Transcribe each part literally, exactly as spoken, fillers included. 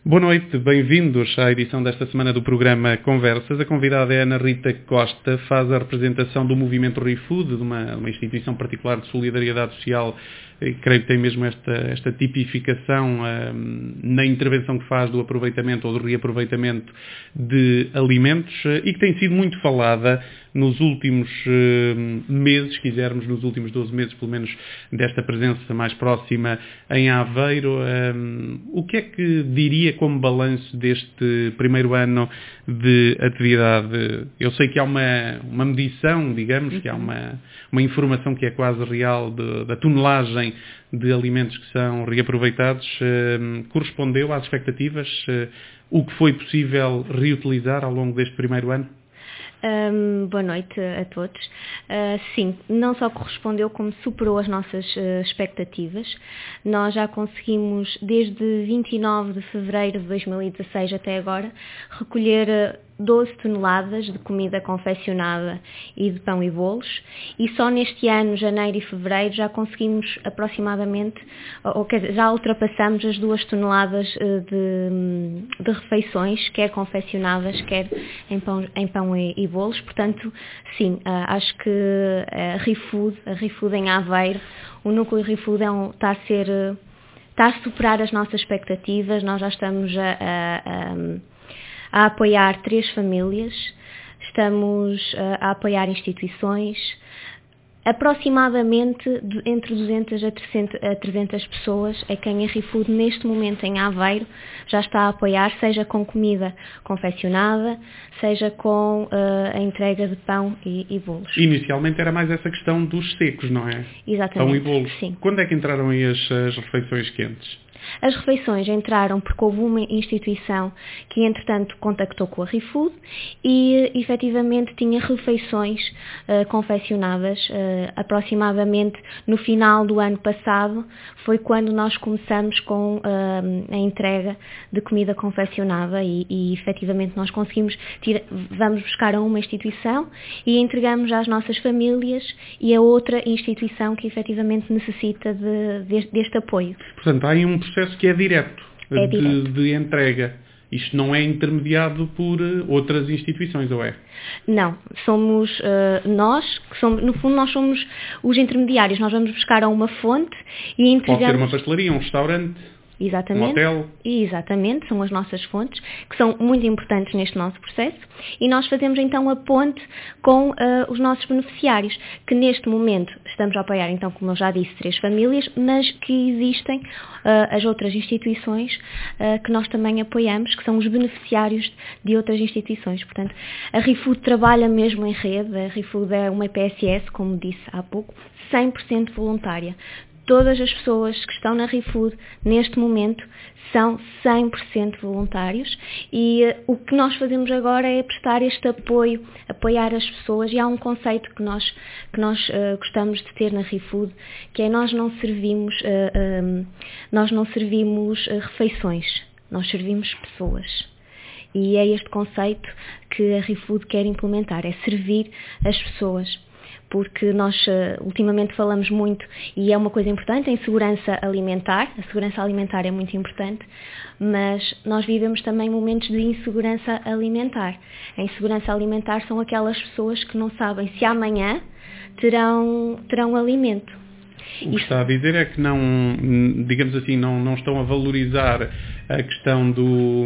Boa noite, bem-vindos à edição desta semana do programa Conversas. A convidada é Ana Rita Costa, faz a representação do movimento ReFood, de uma, uma instituição particular de solidariedade social, e creio que tem mesmo esta, esta tipificação um, na intervenção que faz do aproveitamento ou do reaproveitamento de alimentos e que tem sido muito falada nos últimos uh, meses, se quisermos, nos últimos doze meses, pelo menos, desta presença mais próxima em Aveiro. Um, o que é que diria como balanço deste primeiro ano de atividade? Eu sei que há uma, uma medição, digamos, que há uma, uma informação que é quase real de, da tonelagem de alimentos que são reaproveitados. Uh, correspondeu às expectativas? Uh, o que foi possível reutilizar ao longo deste primeiro ano? Um, boa noite a todos. Uh, sim, não só correspondeu como superou as nossas uh, expectativas. Nós já conseguimos, desde vinte e nove de fevereiro de dois mil e dezasseis até agora, recolher uh, doze toneladas de comida confeccionada e de pão e bolos, e só neste ano, janeiro e fevereiro, já conseguimos aproximadamente, ou quer dizer, já ultrapassamos as duas toneladas uh, de, de refeições, quer confeccionadas, quer em pão, em pão e, e bolos. Portanto, sim, uh, acho que a ReFood, a ReFood em Aveiro, o núcleo ReFood é um, está a ser, uh, está a superar as nossas expectativas. Nós já estamos a, a, a a apoiar três famílias, estamos a, a apoiar instituições, aproximadamente de, entre duzentas a trezentas pessoas é quem a ReFood neste momento em Aveiro já está a apoiar, seja com comida confeccionada, seja com uh, a entrega de pão e, e bolos. Inicialmente era mais essa questão dos secos, não é? Exatamente. Pão e bolos. Sim. Quando é que entraram aí as, as refeições quentes? As refeições entraram porque houve uma instituição que, entretanto, contactou com a ReFood e, efetivamente, tinha refeições uh, confeccionadas. Uh, aproximadamente no final do ano passado foi quando nós começamos com uh, a entrega de comida confeccionada e, e, efetivamente, nós conseguimos, tira, vamos buscar a uma instituição e entregamos às nossas famílias e a outra instituição que, efetivamente, necessita de, de, deste apoio. Portanto, há aí um processo que é direto, é de, direto. de entrega. Isto não é intermediado por outras instituições, ou é? Não, somos uh, nós, que somos, no fundo nós somos os intermediários. Nós vamos buscar a uma fonte e entregamos... Pode ser uma pastelaria, um restaurante, Exatamente. um hotel. Exatamente, são as nossas fontes, que são muito importantes neste nosso processo, e nós fazemos então a ponte com uh, os nossos beneficiários, que neste momento estamos a apoiar, então, como eu já disse, três famílias, mas que existem uh, as outras instituições uh, que nós também apoiamos, que são os beneficiários de outras instituições. Portanto, a ReFood trabalha mesmo em rede, a ReFood é uma E P S S, como disse há pouco, cem por cento voluntária. Todas as pessoas que estão na ReFood neste momento são cem por cento voluntários e uh, o que nós fazemos agora é prestar este apoio, apoiar as pessoas, e há um conceito que nós, que nós uh, gostamos de ter na ReFood, que é nós não servimos, uh, um, nós não servimos uh, refeições, nós servimos pessoas. E é este conceito que a ReFood quer implementar, é servir as pessoas. Porque nós uh, ultimamente falamos muito, e é uma coisa importante, em segurança alimentar. A segurança alimentar é muito importante, mas nós vivemos também momentos de insegurança alimentar. A insegurança alimentar são aquelas pessoas que não sabem se amanhã terão, terão alimento. O que está a dizer é que não, digamos assim, não, não estão a valorizar a questão do...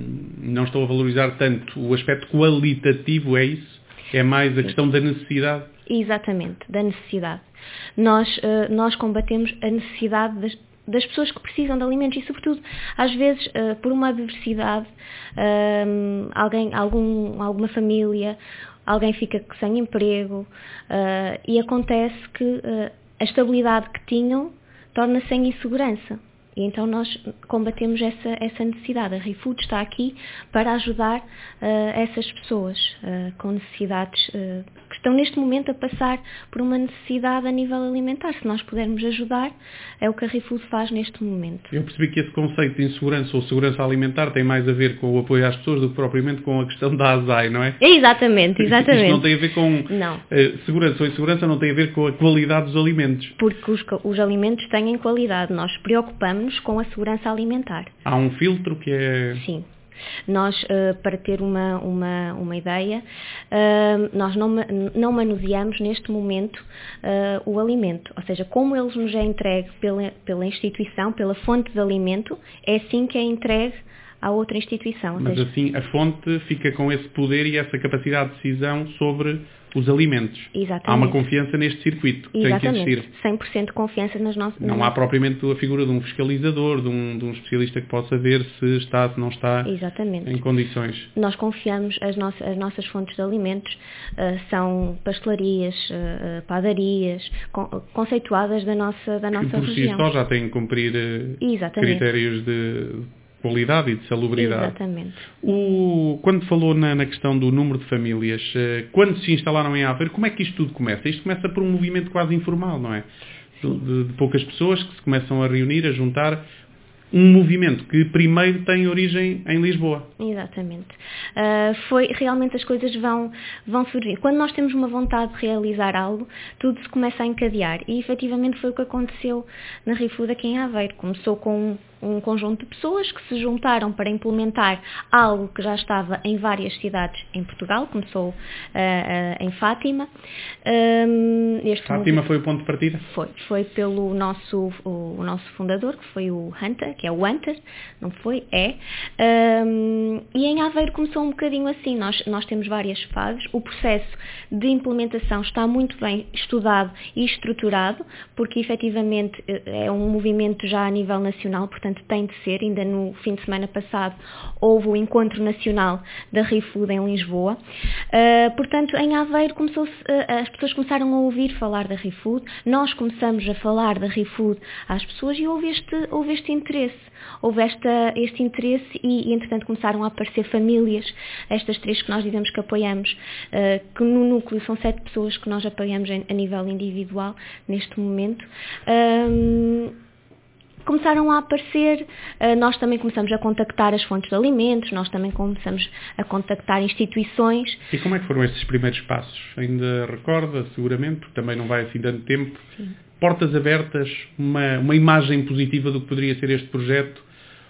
não estão a valorizar tanto o aspecto qualitativo, é isso? É mais a questão da necessidade? Exatamente, da necessidade. Nós, uh, nós combatemos a necessidade das, das pessoas que precisam de alimentos e, sobretudo, às vezes, uh, por uma adversidade, uh, alguém, algum, alguma família, alguém fica sem emprego uh, e acontece que uh, a estabilidade que tinham torna-se em insegurança. E então nós combatemos essa, essa necessidade. A ReFood está aqui para ajudar uh, essas pessoas uh, com necessidades uh, que estão neste momento a passar por uma necessidade a nível alimentar. Se nós pudermos ajudar, é o que a ReFood faz neste momento. Eu percebi que esse conceito de insegurança ou segurança alimentar tem mais a ver com o apoio às pessoas do que propriamente com a questão da A S A I, não é? Exatamente, exatamente. Isto não tem a ver com não. Uh, segurança ou insegurança, não tem a ver com a qualidade dos alimentos. Porque os, os alimentos têm qualidade. Nós preocupamos-nos com a segurança alimentar. Há um filtro que é... Sim. Nós, uh, para ter uma, uma, uma ideia, uh, nós não, não manuseamos neste momento uh, o alimento. Ou seja, como ele nos é entregue pela, pela instituição, pela fonte de alimento, é assim que é entregue à outra instituição. Mas seja, assim a fonte fica com esse poder e essa capacidade de decisão sobre os alimentos. Exatamente. Há uma confiança neste circuito que Exatamente. tem que existir. cem por cento de confiança nas nossas... Não há propriamente a figura de um fiscalizador, de um, de um especialista que possa ver se está, se não está Exatamente. em condições. Nós confiamos, as nossas, as nossas fontes de alimentos uh, são pastelarias, uh, padarias, con, conceituadas da nossa, da nossa que por região. si só já têm que cumprir uh, critérios de qualidade e de salubridade. Exatamente. O, quando falou na, na questão do número de famílias, quando se instalaram em Aveiro, como é que isto tudo começa? Isto começa por um movimento quase informal, não é? De, de poucas pessoas que se começam a reunir, a juntar. Um movimento que primeiro tem origem em Lisboa. Exatamente. Uh, foi, realmente as coisas vão, vão surgir. Quando nós temos uma vontade de realizar algo, tudo se começa a encadear. E efetivamente foi o que aconteceu na ReFood aqui em Aveiro. Começou com um conjunto de pessoas que se juntaram para implementar algo que já estava em várias cidades em Portugal. Começou uh, uh, em Fátima. Um, este Fátima foi o ponto de partida? Foi. Foi pelo nosso, o, o nosso fundador, que foi o Hunter, que é o Hunter, não foi? É. Um, e em Aveiro começou um bocadinho assim. Nós, nós temos várias fases. O processo de implementação está muito bem estudado e estruturado, porque efetivamente é um movimento já a nível nacional, portanto tem de ser. Ainda no fim de semana passado houve o Encontro Nacional da ReFood em Lisboa. Uh, portanto, em Aveiro começou-se, uh, as pessoas começaram a ouvir falar da ReFood, nós começamos a falar da ReFood às pessoas e houve este, houve este interesse. Houve esta, este interesse e, e, entretanto, começaram a aparecer famílias, estas três que nós dizemos que apoiamos, uh, que no núcleo são sete pessoas que nós apoiamos em, a nível individual neste momento. Um, Começaram a aparecer, nós também começamos a contactar as fontes de alimentos, nós também começamos a contactar instituições. E como é que foram esses primeiros passos? Ainda recorda, seguramente, porque também não vai assim dando tempo. Sim. Portas abertas, uma, uma imagem positiva do que poderia ser este projeto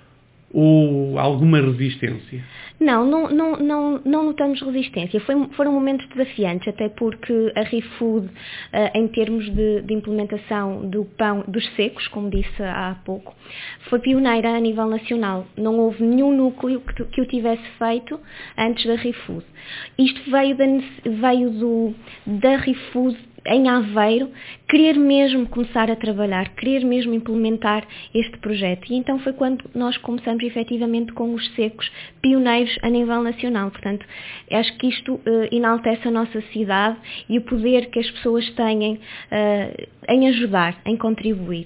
ou alguma resistência? Não, não, não, não, não notamos resistência. Foi, foram momentos desafiantes, até porque a ReFood, uh, em termos de, de implementação do pão, dos secos, como disse há pouco, foi pioneira a nível nacional. Não houve nenhum núcleo que, que o tivesse feito antes da ReFood. Isto veio da, veio do, da ReFood em Aveiro, querer mesmo começar a trabalhar, querer mesmo implementar este projeto. E então foi quando nós começamos efetivamente com os secos pioneiros a nível nacional. Portanto, acho que isto uh, enaltece a nossa cidade e o poder que as pessoas têm uh, em ajudar, em contribuir.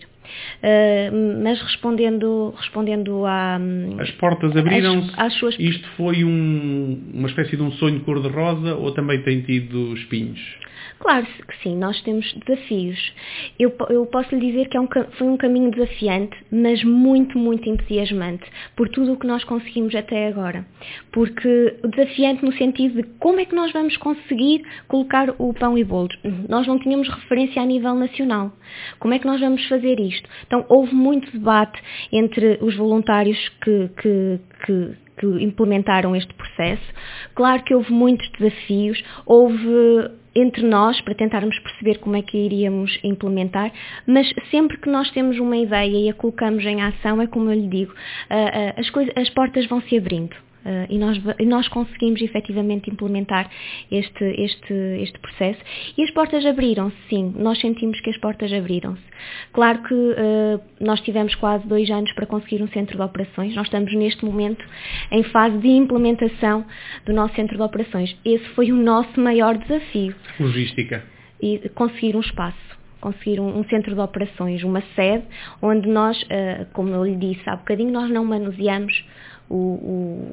Uh, mas respondendo, respondendo a... As portas abriram-se, às, às suas... isto foi um, uma espécie de um sonho cor-de-rosa ou também tem tido espinhos? Claro que sim, nós temos desafios. Eu, eu posso lhe dizer que é um, foi um caminho desafiante, mas muito, muito entusiasmante, por tudo o que nós conseguimos até agora. Porque desafiante no sentido de como é que nós vamos conseguir colocar o pão e bolos. Nós não tínhamos referência a nível nacional. Como é que nós vamos fazer isto? Então houve muito debate entre os voluntários que... que, que que implementaram este processo. Claro que houve muitos desafios, houve entre nós para tentarmos perceber como é que iríamos implementar, mas sempre que nós temos uma ideia e a colocamos em ação, é como eu lhe digo, as, coisas, as portas vão se abrindo. Uh, e, nós, e nós conseguimos efetivamente implementar este, este, este processo e as portas abriram-se, sim, nós sentimos que as portas abriram-se. Claro que uh, nós tivemos quase dois anos para conseguir um centro de operações, nós estamos neste momento em fase de implementação do nosso centro de operações. Esse foi o nosso maior desafio. Logística. E conseguir um espaço. Conseguir um, um centro de operações, uma sede, onde nós, uh, como eu lhe disse há bocadinho, nós não manuseamos o, o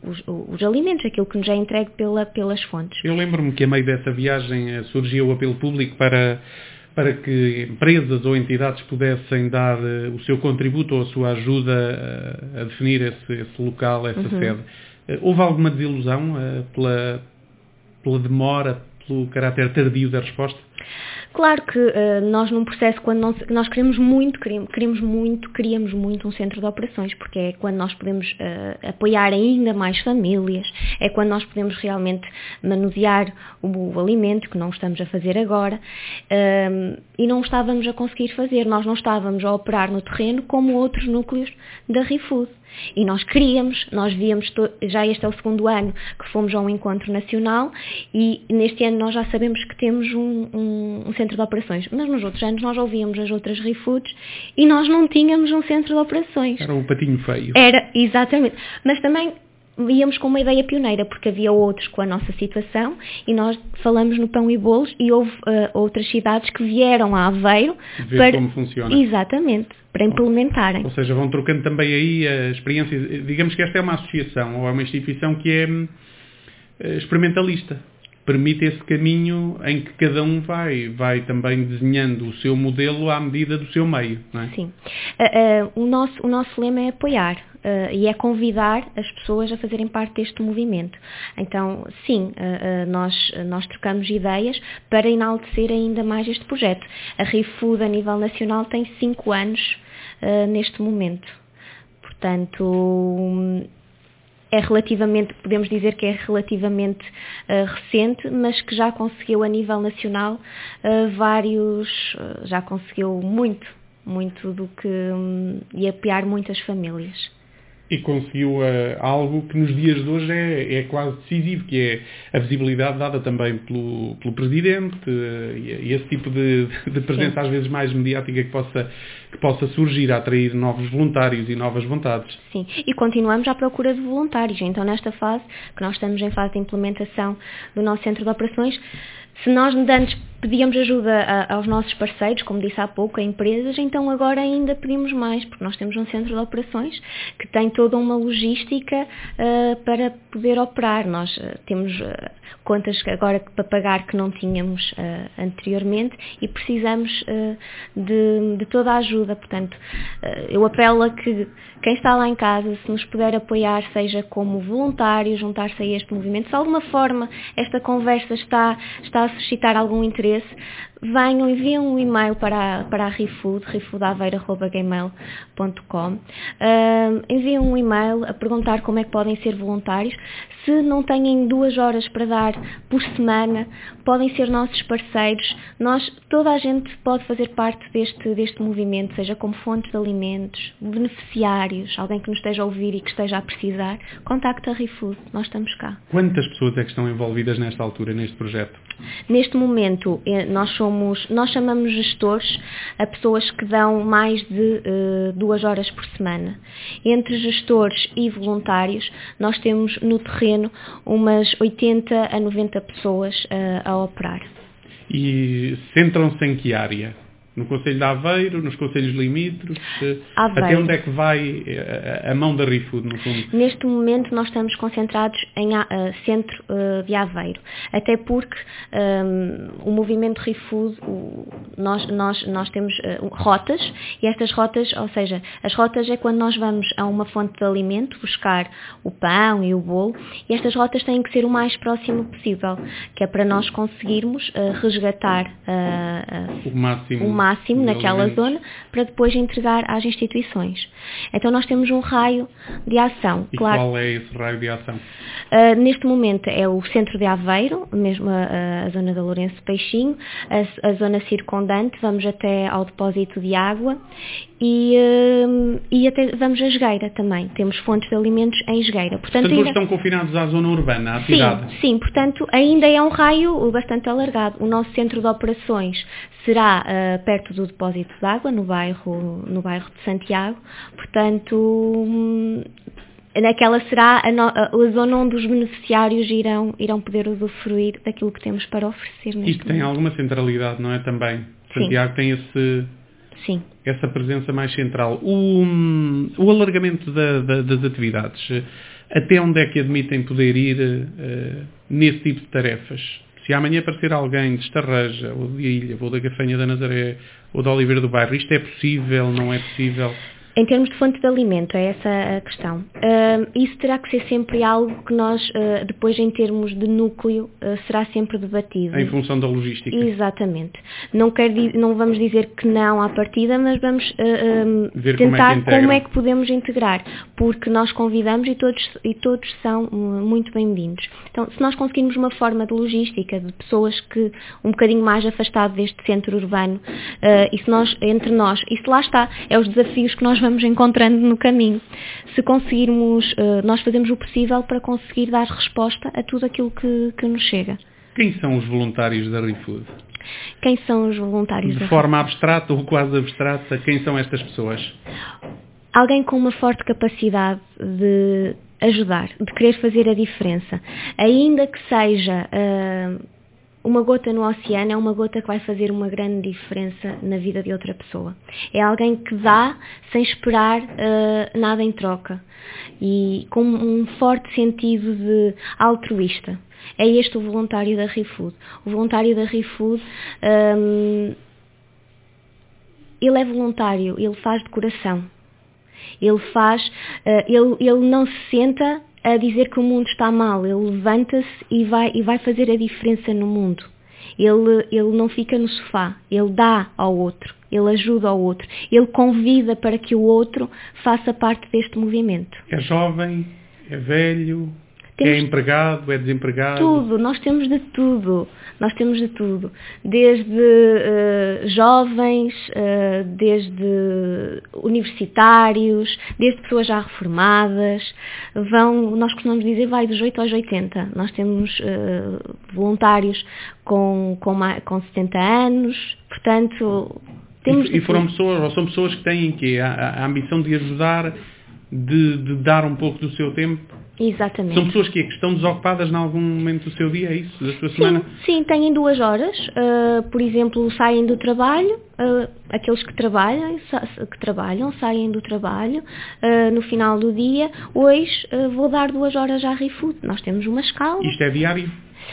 os, os alimentos, aquilo que nos é entregue pela, pelas fontes. Eu lembro-me que a meio dessa viagem surgiu o apelo público para, para que empresas ou entidades pudessem dar uh, o seu contributo ou a sua ajuda uh, a definir esse, esse local, essa uhum. sede. Uh, houve alguma desilusão uh, pela, pela demora, pelo caráter tardio da resposta? Claro que uh, nós num processo, quando nós, nós queremos muito, queremos, queremos muito, queríamos muito um centro de operações, porque é quando nós podemos uh, apoiar ainda mais famílias, é quando nós podemos realmente manusear o, o alimento, que não estamos a fazer agora, uh, e não estávamos a conseguir fazer, nós não estávamos a operar no terreno como outros núcleos da ReFood. E nós queríamos, nós víamos, já este é o segundo ano que fomos a um encontro nacional e neste ano nós já sabemos que temos um, um, um centro de operações, mas nos outros anos nós ouvíamos as outras ReFoods e nós não tínhamos um centro de operações. Era um patinho feio. Era, exatamente. Mas também íamos com uma ideia pioneira, porque havia outros com a nossa situação e nós falamos no Pão e Bolos e houve uh, outras cidades que vieram a Aveiro ver para... como funciona. Exatamente, para implementarem. Ou seja, vão trocando também aí a experiência. Digamos que esta é uma associação ou é uma instituição que é uh, experimentalista. Permite esse caminho em que cada um vai, vai também desenhando o seu modelo à medida do seu meio, não é? Sim. Uh, uh, o, nosso, o nosso lema é apoiar uh, e é convidar as pessoas a fazerem parte deste movimento. Então, sim, uh, uh, nós, nós trocamos ideias para enaltecer ainda mais este projeto. A ReFood a nível nacional tem cinco anos uh, neste momento. Portanto... Um, é relativamente, podemos dizer que é relativamente uh, recente, mas que já conseguiu a nível nacional uh, vários, uh, já conseguiu muito, muito do que, um, e apoiar muitas famílias. E conseguiu uh, algo que nos dias de hoje é, é quase decisivo, que é a visibilidade dada também pelo, pelo Presidente uh, e, e esse tipo de, de presença Sim. às vezes mais mediática que possa, que possa surgir a atrair novos voluntários e novas vontades. Sim, e continuamos à procura de voluntários. Então nesta fase, que nós estamos em fase de implementação do nosso centro de operações, se nós antes pedíamos ajuda a, aos nossos parceiros, como disse há pouco, a empresas, então agora ainda pedimos mais, porque nós temos um centro de operações que tem toda uma logística uh, para poder operar. Nós uh, temos uh, contas agora para pagar que não tínhamos uh, anteriormente e precisamos uh, de, de toda a ajuda. Portanto, uh, eu apelo a que quem está lá em casa, se nos puder apoiar, seja como voluntário, juntar-se a este movimento, se de alguma forma esta conversa está, está a suscitar algum interesse, venham, enviem um e-mail para a, para a ReFood, refood aveiro arroba gmail ponto com. Uh, enviem um e-mail a perguntar como é que podem ser voluntários. Se não têm duas horas para dar por semana, podem ser nossos parceiros. Nós, toda a gente pode fazer parte deste, deste movimento, seja como fonte de alimentos, beneficiários, alguém que nos esteja a ouvir e que esteja a precisar, contacte a ReFood, nós estamos cá. Quantas pessoas é que estão envolvidas nesta altura, neste projeto? Neste momento, nós somos, nós chamamos gestores a pessoas que dão mais de uh, duas horas por semana. Entre gestores e voluntários, nós temos no terreno umas oitenta a noventa pessoas uh, a operar. E centram-se em que área? No Concelho de Aveiro, nos Concelhos limítrofes? Aveiro. Até onde é que vai a, a mão da ReFood, no fundo? Neste momento nós estamos concentrados em uh, centro uh, de Aveiro, até porque um, o movimento ReFood, o, nós, nós, nós temos uh, rotas, e estas rotas, ou seja, as rotas é quando nós vamos a uma fonte de alimento buscar o pão e o bolo, e estas rotas têm que ser o mais próximo possível, que é para nós conseguirmos uh, resgatar uh, uh, o máximo, o máximo máximo naquela alimentos. Zona, para depois entregar às instituições. Então nós temos um raio de ação. E claro, qual é esse raio de ação? Uh, neste momento é o centro de Aveiro, mesmo a, a zona da Lourenço Peixinho, a, a zona circundante, vamos até ao depósito de água e, uh, e até vamos a Jogueira também. Temos fontes de alimentos em Jogueira. Portanto, portanto ainda... estão confinados à zona urbana, à cidade? Sim, sim, portanto ainda é um raio bastante alargado. O nosso centro de operações será uh, perto do depósito de água, no bairro, no bairro de Santiago, portanto, hum, naquela será a, no, a, a zona onde os beneficiários irão, irão poder usufruir daquilo que temos para oferecer neste Isto tem momento. alguma centralidade, não é também? Santiago Sim. tem esse, Sim. essa presença mais central. O, o alargamento da, da, das atividades, até onde é que admitem poder ir uh, nesse tipo de tarefas? Se amanhã aparecer alguém de Estarreja, ou de Ilha, ou da Gafanha da Nazaré, ou da Oliveira do Bairro, isto é possível, não é possível? Em termos de fonte de alimento, é essa a questão. Uh, isso terá que ser sempre algo que nós, uh, depois em termos de núcleo, uh, será sempre debatido. Em função da logística. Exatamente. Não, quer, não vamos dizer que não à partida, mas vamos uh, um, tentar como é, como é que podemos integrar, porque nós convidamos e todos, e todos são uh, muito bem-vindos. Então, se nós conseguirmos uma forma de logística, de pessoas que um bocadinho mais afastado deste centro urbano, uh, e se nós, entre nós, isso lá está, é os desafios que nós vamos encontrando no caminho. Se conseguirmos, nós fazemos o possível para conseguir dar resposta a tudo aquilo que, que nos chega. Quem são os voluntários da ReFood? Quem são os voluntários de da forma abstrata ou quase abstrata, quem são estas pessoas? Alguém com uma forte capacidade de ajudar, de querer fazer a diferença. Ainda que seja uh, uma gota no oceano, é uma gota que vai fazer uma grande diferença na vida de outra pessoa. É alguém que dá sem esperar uh, nada em troca e com um forte sentido de altruísta. É este o voluntário da ReFood. O voluntário da ReFood, um, ele é voluntário, ele faz de coração. Ele faz, uh, ele, ele não se senta a dizer que o mundo está mal, ele levanta-se e vai, e vai fazer a diferença no mundo. Ele, ele não fica no sofá, ele dá ao outro, ele ajuda ao outro, ele convida para que o outro faça parte deste movimento. É jovem, é velho, temos é empregado, é desempregado? Tudo, nós temos de tudo, nós temos de tudo. Desde uh, jovens, uh, desde universitários, desde pessoas já reformadas, vão, nós costumamos dizer, vai dos oito aos oitenta. Nós temos uh, voluntários com, com, com setenta anos, portanto... Temos e, e foram pessoas, ou são pessoas que têm que a, a ambição de ajudar, de, de dar um pouco do seu tempo? Exatamente. São pessoas que estão desocupadas em algum momento do seu dia, é isso? Da sua sim, semana? Sim, têm duas horas. Uh, por exemplo, saem do trabalho, uh, aqueles que trabalham, que trabalham, saem do trabalho, uh, no final do dia, hoje uh, vou dar duas horas à ReFood. Nós temos uma escala. Isto é diário?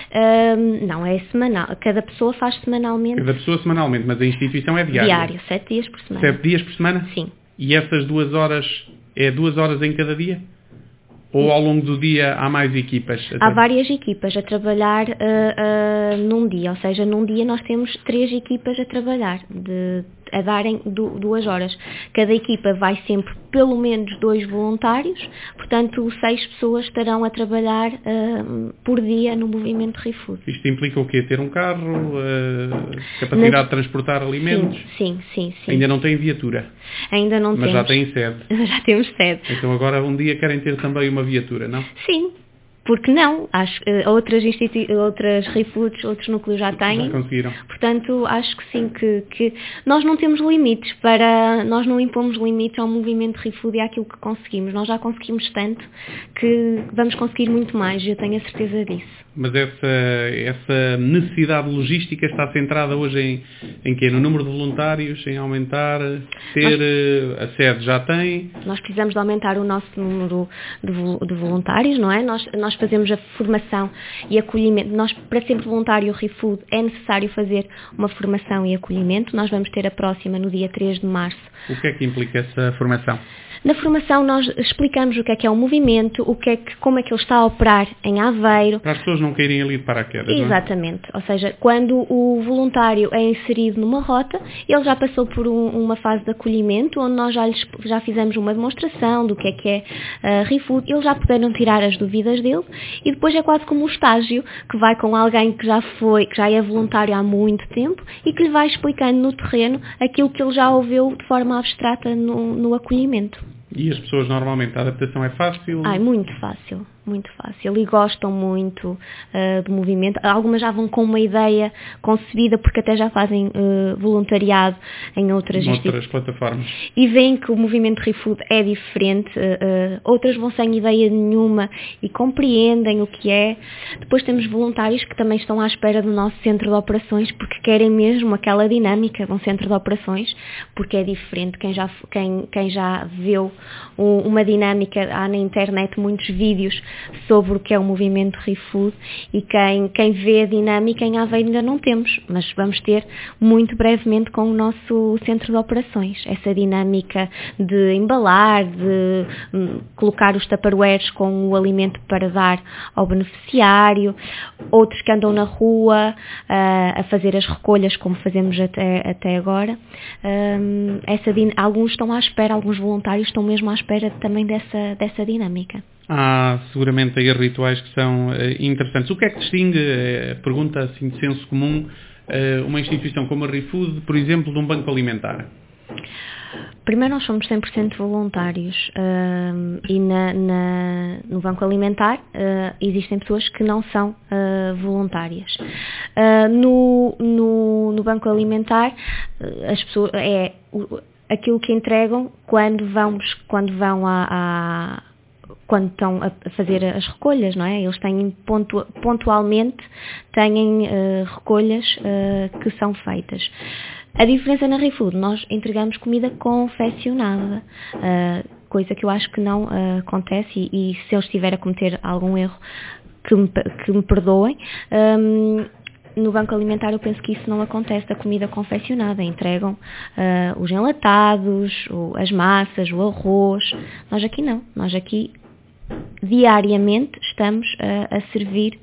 Uh, não, é semanal. Cada pessoa faz semanalmente. Cada pessoa semanalmente, mas a instituição é diária? Diário, sete dias por semana. Sete dias por semana? Sim. E essas duas horas, é duas horas em cada dia? Ou ao longo do dia há mais equipas? Há várias equipas a trabalhar uh, uh, num dia, ou seja, num dia nós temos três equipas a trabalhar, de, a darem du, duas horas. Cada equipa vai sempre pelo menos dois voluntários, portanto seis pessoas estarão a trabalhar uh, por dia no movimento ReFood. Isto implica o quê? Ter um carro, uh, capacidade Nas... de transportar alimentos? Sim, sim, sim, sim. Ainda não tem viatura? Ainda não Mas temos. Mas já têm sede? Já temos sede. Então agora um dia querem ter também uma viatura, não? Sim, porque não? Acho que outras, institui- outras ReFoods, outros núcleos já têm. Já conseguiram. Portanto, acho que sim, que, que nós não temos limites para, nós não impomos limites ao movimento ReFood e àquilo que conseguimos. Nós já conseguimos tanto que vamos conseguir muito mais, eu tenho a certeza disso. Mas essa, essa necessidade logística está centrada hoje em, em quê? No número de voluntários, em aumentar, ter nós, a sede já tem? Nós precisamos de aumentar o nosso número de, de voluntários, não é? Nós, nós fazemos a formação e acolhimento. Nós, para ser voluntário ReFood, é necessário fazer uma formação e acolhimento. Nós vamos ter a próxima no dia três de março. O que é que implica essa formação? Na formação nós explicamos o que é que é o movimento, o que é que, como é que ele está a operar em Aveiro. Para as pessoas não caírem ali de paraquedas, Exatamente. Não é? Ou seja, quando o voluntário é inserido numa rota, ele já passou por um, uma fase de acolhimento, onde nós já, lhes, já fizemos uma demonstração do que é que é uh, ReFood, eles já puderam tirar as dúvidas dele, e depois é quase como um estágio, que vai com alguém que já foi, que já é voluntário há muito tempo, e que lhe vai explicando no terreno aquilo que ele já ouviu de forma abstrata no, no acolhimento. E as pessoas normalmente, a adaptação é fácil? Ai, muito fácil, muito fácil. E gostam muito uh, do movimento. Algumas já vão com uma ideia concebida, porque até já fazem uh, voluntariado em outras, outras plataformas. E veem que o movimento ReFood é diferente. Uh, uh, outras vão sem ideia nenhuma e compreendem o que é. Depois temos voluntários que também estão à espera do nosso centro de operações, porque querem mesmo aquela dinâmica de um centro de operações, porque é diferente. Quem já, quem, quem já viu uma dinâmica, há na internet muitos vídeos sobre o que é o movimento ReFood, e quem, quem vê a dinâmica em Aveiro ainda não temos, mas vamos ter muito brevemente com o nosso centro de operações, essa dinâmica de embalar, de hum, colocar os tupperwares com o alimento para dar ao beneficiário, outros que andam na rua uh, a fazer as recolhas como fazemos até, até agora. Um, essa, alguns estão à espera, alguns voluntários estão mesmo à espera também dessa, dessa dinâmica. Há seguramente aí rituais que são uh, interessantes. O que é que distingue, uh, pergunta assim de senso comum, uh, uma instituição como a ReFood, por exemplo, de um banco alimentar? Primeiro, nós somos cem por cento voluntários uh, e na, na, no Banco Alimentar uh, existem pessoas que não são uh, voluntárias. Uh, no, no, no Banco Alimentar, uh, as pessoas, é uh, aquilo que entregam quando, vamos, quando vão a, a quando estão a fazer as recolhas, não é? Eles têm pontu, pontualmente têm uh, recolhas uh, que são feitas. A diferença na ReFood, nós entregamos comida confeccionada, uh, coisa que eu acho que não uh, acontece, e, e se eu estiver a cometer algum erro, que me, que me perdoem. Um, no Banco Alimentar eu penso que isso não acontece da comida confeccionada, entregam uh, os enlatados, o, as massas, o arroz. Nós aqui não, nós aqui diariamente estamos uh, a servir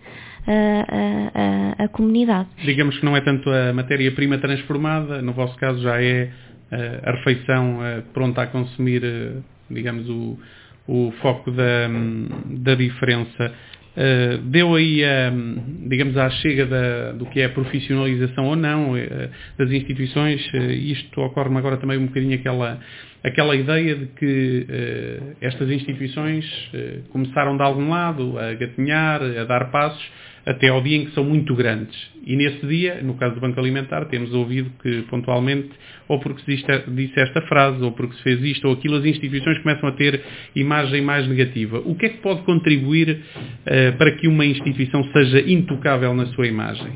A, a, a comunidade. Digamos que não é tanto a matéria-prima transformada, no vosso caso já é a refeição pronta a consumir, digamos, o, o foco da, da diferença. Deu aí, a, digamos, a chega da, do que é a profissionalização ou não das instituições. Isto ocorre-me agora também um bocadinho aquela, aquela ideia de que estas instituições começaram de algum lado a gatinhar, a dar passos, até ao dia em que são muito grandes. E nesse dia, no caso do Banco Alimentar, temos ouvido que pontualmente, ou porque se disse esta frase, ou porque se fez isto ou aquilo, as instituições começam a ter imagem mais negativa. O que é que pode contribuir uh, para que uma instituição seja intocável na sua imagem?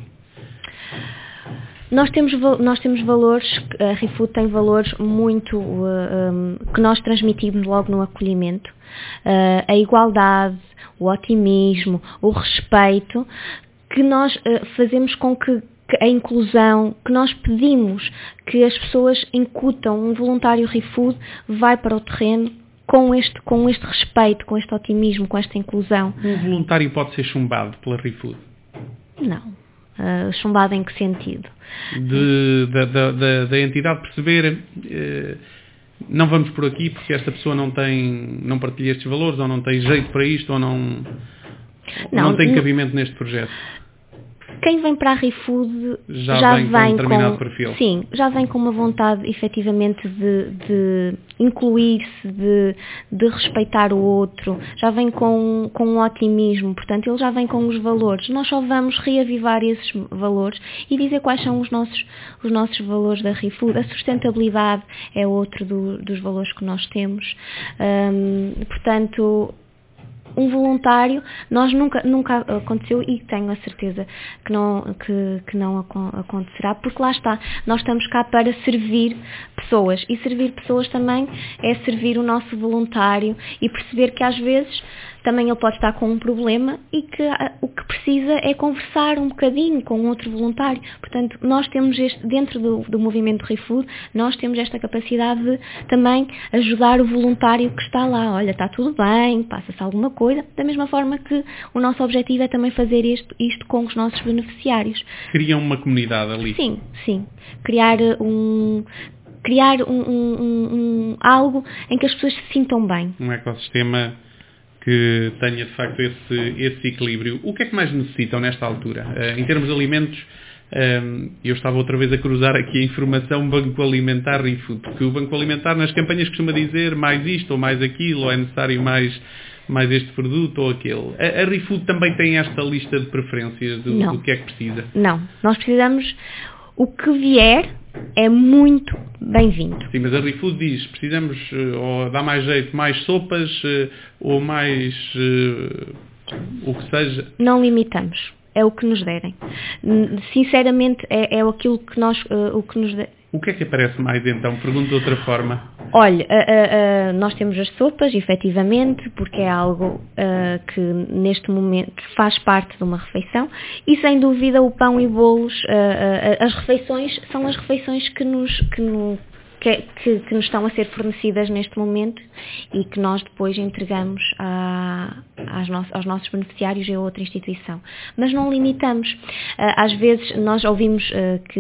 Nós temos, nós temos valores, a ReFood tem valores muito, uh, um, que nós transmitimos logo no acolhimento. Uh, a igualdade, o otimismo, o respeito, que nós uh, fazemos com que, que a inclusão, que nós pedimos que as pessoas incutam. Um voluntário ReFood vai para o terreno com este, com este respeito, com este otimismo, com esta inclusão. Um voluntário pode ser chumbado pela ReFood? Não. Uh, chumbado em que sentido? De, da, da, da, da entidade perceber, uh, não vamos por aqui porque esta pessoa não tem, não partilha estes valores, ou não tem jeito para isto, ou não, não, não tem cabimento n- neste projeto. Quem vem para a ReFood já, já vem, vem com um determinado com, perfil. Sim, já vem com uma vontade efetivamente de, de incluir-se, de, de respeitar o outro, já vem com, com um otimismo, portanto ele já vem com os valores. Nós só vamos reavivar esses valores e dizer quais são os nossos, os nossos valores da ReFood. A sustentabilidade é outro do, dos valores que nós temos. Hum, portanto, um voluntário, nós nunca, nunca aconteceu, e tenho a certeza que não, que, que não acontecerá, porque lá está, nós estamos cá para servir pessoas, e servir pessoas também é servir o nosso voluntário e perceber que às vezes também ele pode estar com um problema e que o que precisa é conversar um bocadinho com outro voluntário. Portanto, nós temos este, dentro do, do movimento ReFood, nós temos esta capacidade de também ajudar o voluntário que está lá. Olha, está tudo bem, passa-se alguma coisa, da mesma forma que o nosso objetivo é também fazer isto, isto com os nossos beneficiários. Criam uma comunidade ali. Sim, sim. Criar um... criar um, um, um, um, algo em que as pessoas se sintam bem. Um ecossistema que tenha de facto esse, esse equilíbrio. O que é que mais necessitam nesta altura? Uh, em termos de alimentos, Um, eu estava outra vez a cruzar aqui a informação Banco Alimentar ReFood, porque o Banco Alimentar nas campanhas costuma dizer mais isto ou mais aquilo, ou é necessário mais, mais este produto ou aquele. A, a ReFood também tem esta lista de preferências do, do que é que precisa? Não, nós precisamos, o que vier é muito bem-vindo. Sim, mas a ReFood diz, precisamos, ou dá mais jeito, mais sopas, ou mais uh, o que seja. Não limitamos. É o que nos derem. Sinceramente, é, é aquilo que nós, uh, o que nos de... O que é que aparece mais então? Pergunto de outra forma. Olha, uh, uh, uh, nós temos as sopas, efetivamente, porque é algo uh, que neste momento faz parte de uma refeição e sem dúvida o pão e bolos, uh, uh, as refeições são as refeições que nos... Que no, Que, que, que nos estão a ser fornecidas neste momento e que nós depois entregamos a, às no, aos nossos beneficiários e a outra instituição. Mas não limitamos. Às vezes nós ouvimos que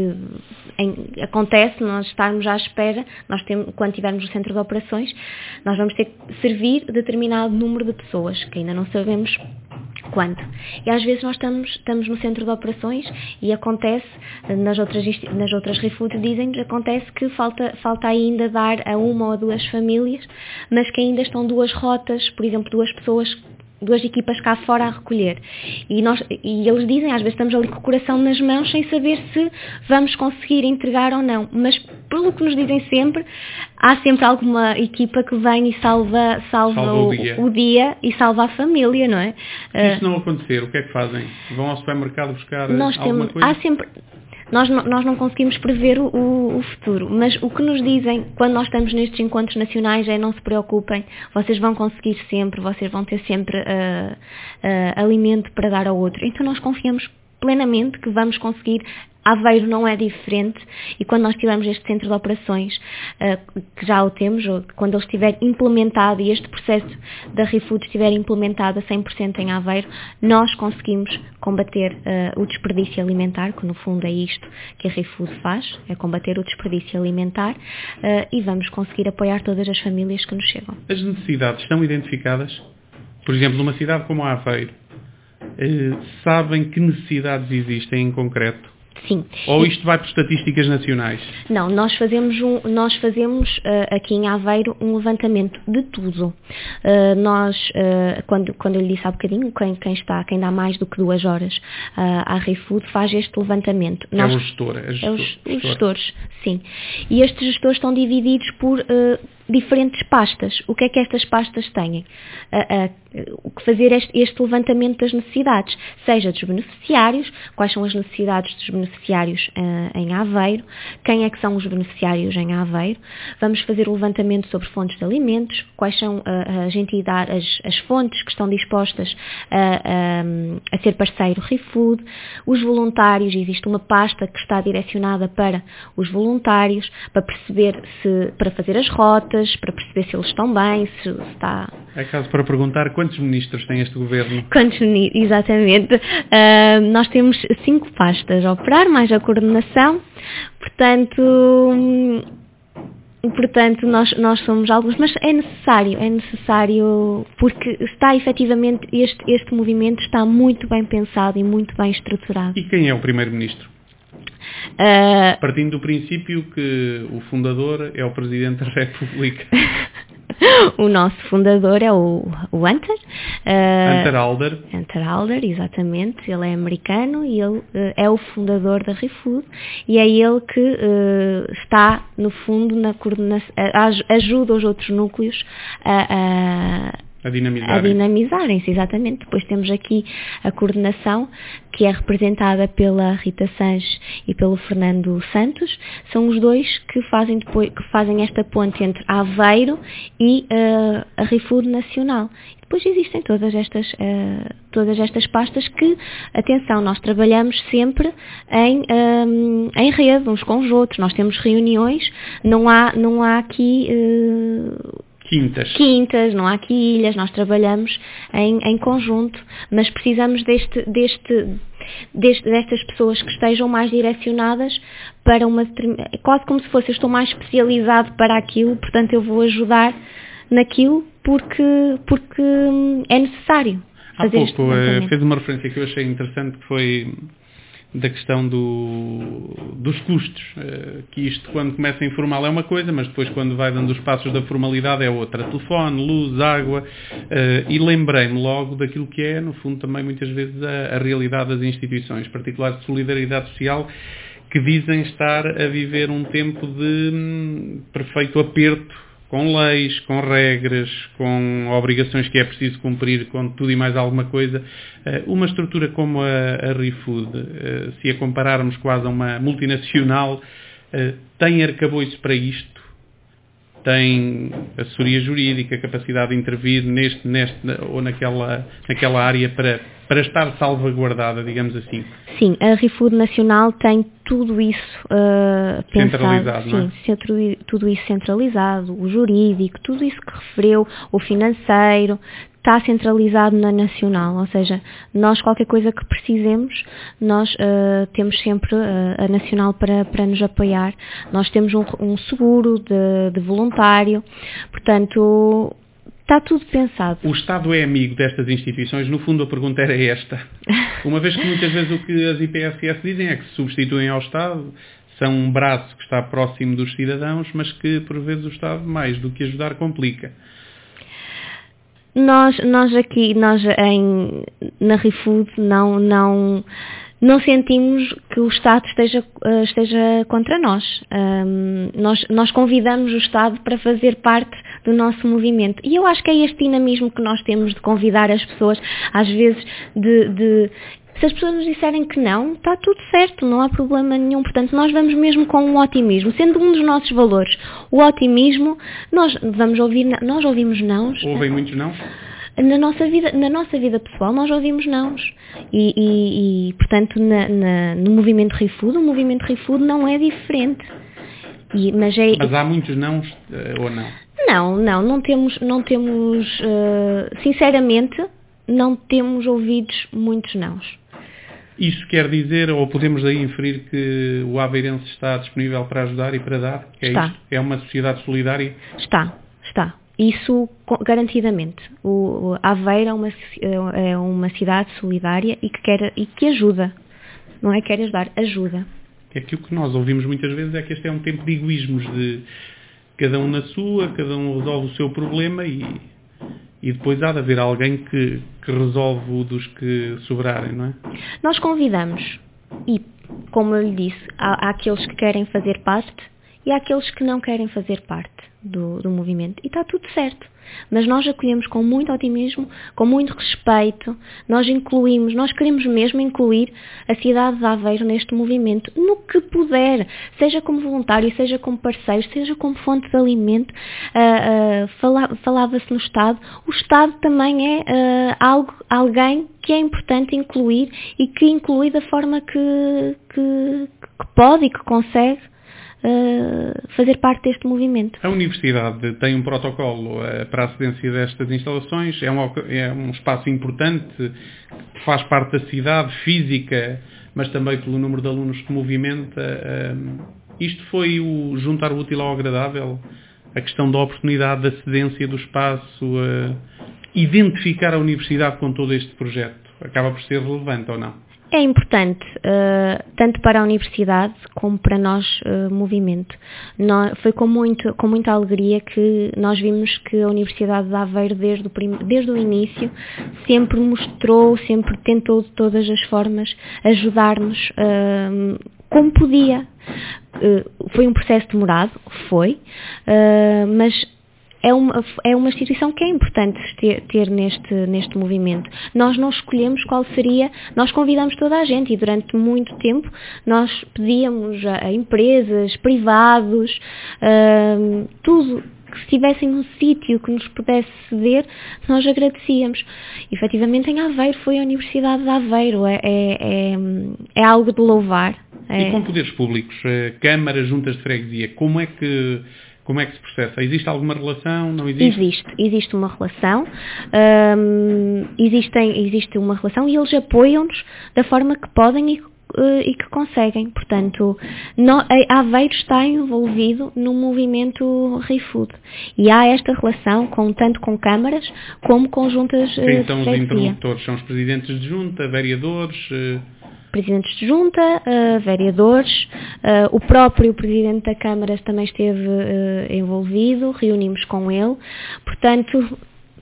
em, acontece nós estarmos à espera, nós temos, quando estivermos no centro de operações, nós vamos ter que servir determinado número de pessoas, que ainda não sabemos quanto. E às vezes nós estamos, estamos no centro de operações e acontece, nas outras, nas outras ReFoods dizem-nos, acontece que falta, falta ainda dar a uma ou duas famílias, mas que ainda estão duas rotas, por exemplo, duas pessoas, duas equipas cá fora a recolher. E, nós, e eles dizem, às vezes estamos ali com o coração nas mãos sem saber se vamos conseguir entregar ou não. Mas pelo que nos dizem sempre, há sempre alguma equipa que vem e salva, salva, salva o, o, dia. o dia e salva a família, não é? Se isso não acontecer, o que é que fazem? Vão ao supermercado buscar nós alguma temos, coisa? Há sempre... Nós não, nós não conseguimos prever o, o, o futuro, mas o que nos dizem quando nós estamos nestes encontros nacionais é não se preocupem, vocês vão conseguir sempre, vocês vão ter sempre uh, uh, alimento para dar ao outro. Então nós confiamos plenamente que vamos conseguir. Aveiro não é diferente e quando nós tivermos este centro de operações, uh, que já o temos, ou quando ele estiver implementado e este processo da ReFood estiver implementado a cem por cento em Aveiro, nós conseguimos combater uh, o desperdício alimentar, que no fundo é isto que a ReFood faz, é combater o desperdício alimentar uh, e vamos conseguir apoiar todas as famílias que nos chegam. As necessidades estão identificadas? Por exemplo, numa cidade como Aveiro, uh, sabem que necessidades existem em concreto? Sim. Ou isto vai por estatísticas nacionais? Não, nós fazemos, um, nós fazemos uh, aqui em Aveiro um levantamento de tudo. Uh, nós, uh, quando, quando eu lhe disse há bocadinho, quem, quem está, quem dá mais do que duas horas uh, à ReFood faz este levantamento. É nós, o gestor, é, gestor, é os, gestor. os gestores, sim. E estes gestores estão divididos por uh, diferentes pastas. O que é que estas pastas têm? Uh, uh, o que fazer este, este levantamento das necessidades, seja dos beneficiários, quais são as necessidades dos beneficiários uh, em Aveiro, quem é que são os beneficiários em Aveiro, vamos fazer o levantamento sobre fontes de alimentos, quais são uh, as entidades, as, as fontes que estão dispostas a, a, a ser parceiro ReFood, os voluntários, existe uma pasta que está direcionada para os voluntários, para perceber se, para fazer as rotas, para perceber se eles estão bem, se, se está... É caso para perguntar quantos ministros tem este governo? Quantos ministros, exatamente. Uh, nós temos cinco pastas a operar, mais a coordenação, portanto, portanto nós, nós somos alguns, mas é necessário, é necessário, porque está efetivamente, este, este movimento está muito bem pensado e muito bem estruturado. E quem é o primeiro-ministro? Uh, Partindo do princípio que o fundador é o Presidente da República. O nosso fundador é o, o Hunter. Uh, Hunter Alder. Hunter Alder, exatamente. Ele é americano e ele uh, é o fundador da ReFood e é ele que uh, está, no fundo, na coordenação, uh, ajuda os outros núcleos a... Uh, A dinamizarem. a dinamizarem-se, exatamente. Depois temos aqui a coordenação, que é representada pela Rita Sanches e pelo Fernando Santos. São os dois que fazem, depois, que fazem esta ponte entre Aveiro e uh, a ReFood Nacional. Depois existem todas estas, uh, todas estas pastas que, atenção, nós trabalhamos sempre em, um, em rede, uns com os outros. Nós temos reuniões, não há, não há aqui... Uh, Quintas. Quintas, não há aqui ilhas, nós trabalhamos em, em conjunto, mas precisamos deste, deste, deste, destas pessoas que estejam mais direcionadas para uma determinada... É quase como se fosse, eu estou mais especializado para aquilo, portanto eu vou ajudar naquilo porque, porque é necessário fazer Há este pouco levantamento. fez uma referência que eu achei interessante, que foi da questão do, dos custos, que isto quando começa informal é uma coisa, mas depois quando vai dando os passos da formalidade é outra. Telefone, luz, água, e lembrei-me logo daquilo que é, no fundo, também muitas vezes a, a realidade das instituições, particulares de solidariedade social, que dizem estar a viver um tempo de hum, perfeito aperto, com leis, com regras, com obrigações que é preciso cumprir, com tudo e mais alguma coisa. Uma estrutura como a, a ReFood, se a compararmos quase a uma multinacional, tem arcabouço para isto, tem assessoria jurídica, capacidade de intervir neste, neste ou naquela, naquela área para, para estar salvaguardada, digamos assim. Sim, a ReFood Nacional tem tudo isso uh, pensado, centralizado, não é? Sim, centro, tudo isso centralizado, o jurídico, tudo isso que referiu, o financeiro, está centralizado na Nacional, ou seja, nós qualquer coisa que precisemos, nós uh, temos sempre uh, a Nacional para, para nos apoiar, nós temos um, um seguro de, de voluntário, portanto, está tudo pensado. O Estado é amigo destas instituições? No fundo a pergunta era esta. Uma vez que muitas vezes o que as I P S S dizem é que se substituem ao Estado, são um braço que está próximo dos cidadãos, mas que por vezes o Estado, mais do que ajudar, complica. Nós, nós aqui, nós em, na ReFood não, não, não sentimos que o Estado esteja, esteja contra nós. Um, nós. Nós convidamos o Estado para fazer parte do nosso movimento. E eu acho que é este dinamismo que nós temos de convidar as pessoas, às vezes, de... de se as pessoas nos disserem que não, está tudo certo, não há problema nenhum. Portanto, nós vamos mesmo com o otimismo, sendo um dos nossos valores. O otimismo, nós vamos ouvir, nós ouvimos nãos. Ouvem muitos nãos? Na nossa vida, na nossa vida pessoal, nós ouvimos nãos. E, e, e portanto, na, na, no movimento ReFood, o movimento ReFood não é diferente. E, mas, é, mas há muitos nãos ou não? Não, não, não temos, não temos uh, sinceramente, não temos ouvidos muitos nãos. Isso quer dizer, ou podemos daí inferir que o aveirense está disponível para ajudar e para dar? É está. Isto? É uma sociedade solidária? Está, está. Isso garantidamente. O Aveiro é uma, é uma cidade solidária e que, quer, e que ajuda. Não é que quer ajudar, ajuda. É que o que nós ouvimos muitas vezes é que este é um tempo de egoísmos, de cada um na sua, cada um resolve o seu problema e... E depois há de haver alguém que, que resolve o dos que sobrarem, não é? Nós convidamos, e como eu lhe disse, há, há aqueles que querem fazer parte e há aqueles que não querem fazer parte do, do movimento. E está tudo certo. Mas nós acolhemos com muito otimismo, com muito respeito, nós incluímos, nós queremos mesmo incluir a cidade de Aveiro neste movimento, no que puder, seja como voluntário, seja como parceiro, seja como fonte de alimento. Uh, uh, fala, falava-se no Estado, o Estado também é uh, algo, alguém que é importante incluir e que inclui da forma que, que, que pode e que consegue Uh, fazer parte deste movimento. A Universidade tem um protocolo uh, para a cedência destas instalações, é um, é um espaço importante, que faz parte da cidade física, mas também pelo número de alunos que movimenta. Uh, isto foi o juntar o útil ao agradável, a questão da oportunidade da cedência do espaço, uh, identificar a Universidade com todo este projeto. Acaba por ser relevante ou não? É importante, uh, tanto para a Universidade como para nós, uh, movimento. Nós, foi com, muito, com muita alegria que nós vimos que a Universidade de Aveiro, desde o, prim, desde o início, sempre mostrou, sempre tentou de todas as formas ajudar-nos uh, como podia. Uh, foi um processo demorado, foi, uh, mas É uma, é uma instituição que é importante ter, ter neste, neste movimento. Nós não escolhemos qual seria, nós convidamos toda a gente e durante muito tempo nós pedíamos a, a empresas, privados, uh, tudo que estivessem num sítio que nos pudesse ceder, nós agradecíamos. E, efetivamente, em Aveiro foi a Universidade de Aveiro, é, é, é, é algo de louvar. É. E com poderes públicos, câmaras, juntas de freguesia, como é que... Como é que se processa? Existe alguma relação? Não existe? Existe, existe uma relação, hum, existem, existe uma relação e eles apoiam-nos da forma que podem e, e que conseguem. Portanto, no, Aveiro está envolvido no movimento ReFood e há esta relação com, tanto com câmaras como com juntas de freguesia. Quem são os interlocutores? São os presidentes de junta, vereadores? presidentes de junta, uh, vereadores, uh, o próprio presidente da Câmara também esteve uh, envolvido, reunimos com ele, portanto,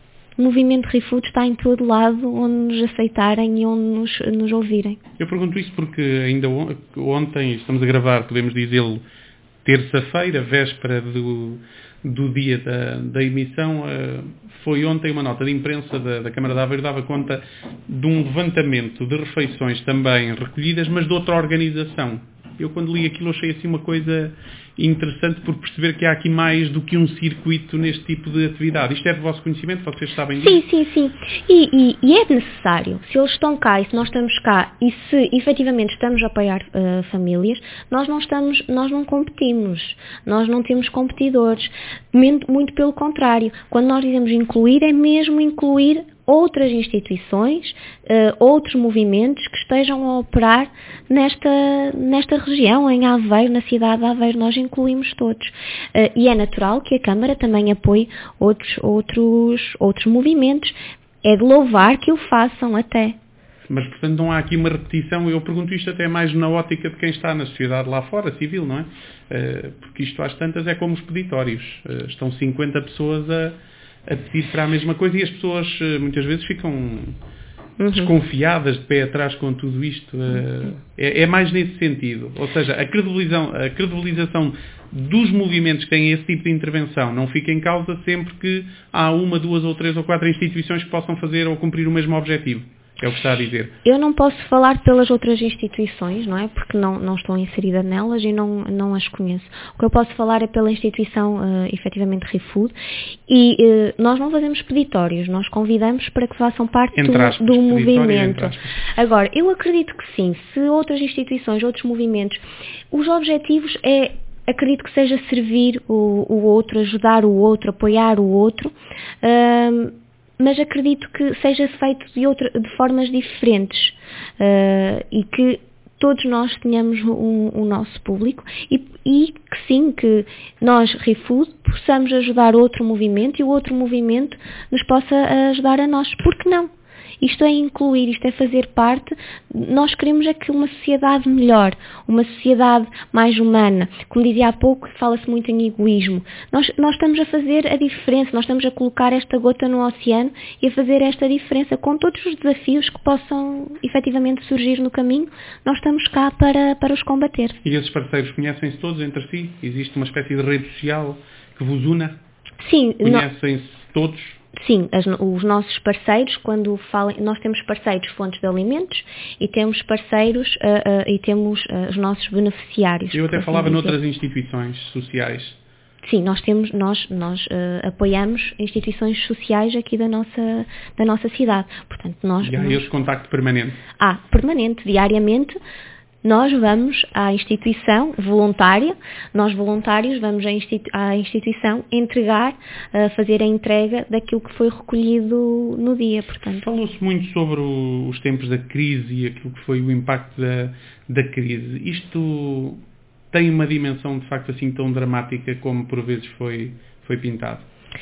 o movimento ReFood está em todo lado onde nos aceitarem e onde nos, nos ouvirem. Eu pergunto isso porque ainda ontem, estamos a gravar, podemos dizê-lo, terça-feira, véspera do, do dia da, da emissão, uh, foi ontem uma nota de imprensa da, da Câmara de Aveiro, dava conta de um levantamento de refeições também recolhidas, mas de outra organização. Eu quando li aquilo achei assim uma coisa interessante por perceber que há aqui mais do que um circuito neste tipo de atividade. Isto é do vosso conhecimento? Vocês sabem disso? Sim, sim, sim. E, e, e é necessário. Se eles estão cá e se nós estamos cá e se efetivamente estamos a apoiar uh, famílias, nós não estamos, nós não competimos. Nós não temos competidores. Muito, muito pelo contrário. Quando nós dizemos incluir, é mesmo incluir outras instituições, uh, outros movimentos que estejam a operar nesta, nesta região, em Aveiro, na cidade de Aveiro, nós incluímos todos. Uh, e é natural que a Câmara também apoie outros, outros, outros movimentos. É de louvar que o façam até. Mas, portanto, não há aqui uma repetição. Eu pergunto isto até mais na ótica de quem está na sociedade lá fora, civil, não é? Uh, porque isto às tantas é como os peditórios. Uh, estão cinquenta pessoas a a pedir para a mesma coisa e as pessoas muitas vezes ficam uhum. desconfiadas, de pé atrás com tudo isto. Uhum. É, é mais nesse sentido. Ou seja, a credibilização, a credibilização dos movimentos que têm esse tipo de intervenção não fica em causa sempre que há uma, duas ou três ou quatro instituições que possam fazer ou cumprir o mesmo objetivo. É o que está a dizer. Eu não posso falar pelas outras instituições, não é? Porque não, não estou inserida nelas e não, não as conheço. O que eu posso falar é pela instituição, uh, efetivamente, ReFood. E uh, nós não fazemos peditórios, nós convidamos para que façam parte aspas, do, do movimento. Agora, eu acredito que sim, se outras instituições, outros movimentos, os objetivos é... Acredito que seja servir o, o outro, ajudar o outro, apoiar o outro, uh, mas acredito que seja feito de, outra, de formas diferentes uh, e que todos nós tenhamos o, o nosso público e, e que sim, que nós, ReFood, possamos ajudar outro movimento e o outro movimento nos possa ajudar a nós. Por que não? Isto é incluir, isto é fazer parte. Nós queremos é que uma sociedade melhor, uma sociedade mais humana. Como dizia há pouco, fala-se muito em egoísmo. Nós, nós estamos a fazer a diferença, nós estamos a colocar esta gota no oceano e a fazer esta diferença com todos os desafios que possam efetivamente surgir no caminho. Nós estamos cá para, para os combater. E esses parceiros conhecem-se todos entre si? Existe uma espécie de rede social que vos una? Sim. Conhecem-se não... todos? Sim, as, os nossos parceiros, quando falam, nós temos parceiros fontes de alimentos e temos parceiros uh, uh, e temos uh, os nossos beneficiários. Eu até falava assim noutras instituições sociais. Sim, nós temos, nós, nós uh, apoiamos instituições sociais aqui da nossa, da nossa cidade. Portanto, nós, e há nós... esse contacto permanente? Há, permanente, diariamente. Nós vamos à instituição voluntária, nós voluntários vamos à, institu- à instituição entregar, uh, fazer a entrega daquilo que foi recolhido no dia. Portanto. Falou-se muito sobre o, os tempos da crise e aquilo que foi o impacto da, da crise. Isto tem uma dimensão de facto assim tão dramática como por vezes foi, foi pintado?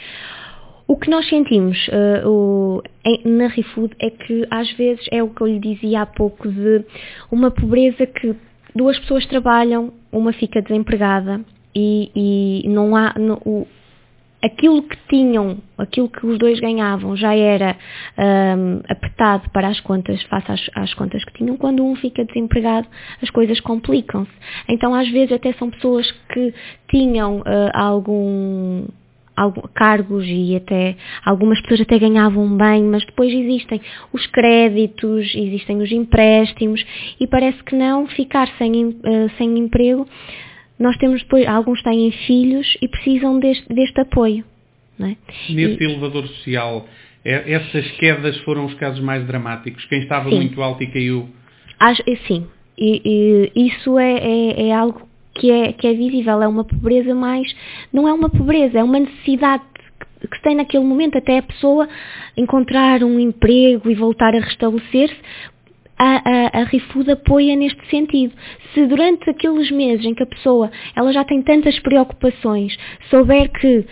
O que nós sentimos uh, o, em, na ReFood é que às vezes é o que eu lhe dizia há pouco de uma pobreza que duas pessoas trabalham, uma fica desempregada e, e não há no, o, aquilo que tinham, aquilo que os dois ganhavam já era um, apertado para as contas, face às, às contas que tinham. Quando um fica desempregado, as coisas complicam-se. Então às vezes até são pessoas que tinham uh, algum... cargos e até algumas pessoas até ganhavam bem, mas depois existem os créditos, existem os empréstimos e parece que não ficar sem, uh, sem emprego. Nós temos depois, alguns têm filhos e precisam deste, deste apoio. Não é? Nesse e, elevador social, é, essas quedas foram os casos mais dramáticos? Quem estava sim. muito alto e caiu? Acho, sim, e, e isso é, é, é algo Que é, que é visível, é uma pobreza mais, não é uma pobreza, é uma necessidade que, que se tem naquele momento, até a pessoa encontrar um emprego e voltar a restabelecer-se. A, a, a ReFood apoia neste sentido. Se durante aqueles meses em que a pessoa ela já tem tantas preocupações, souber que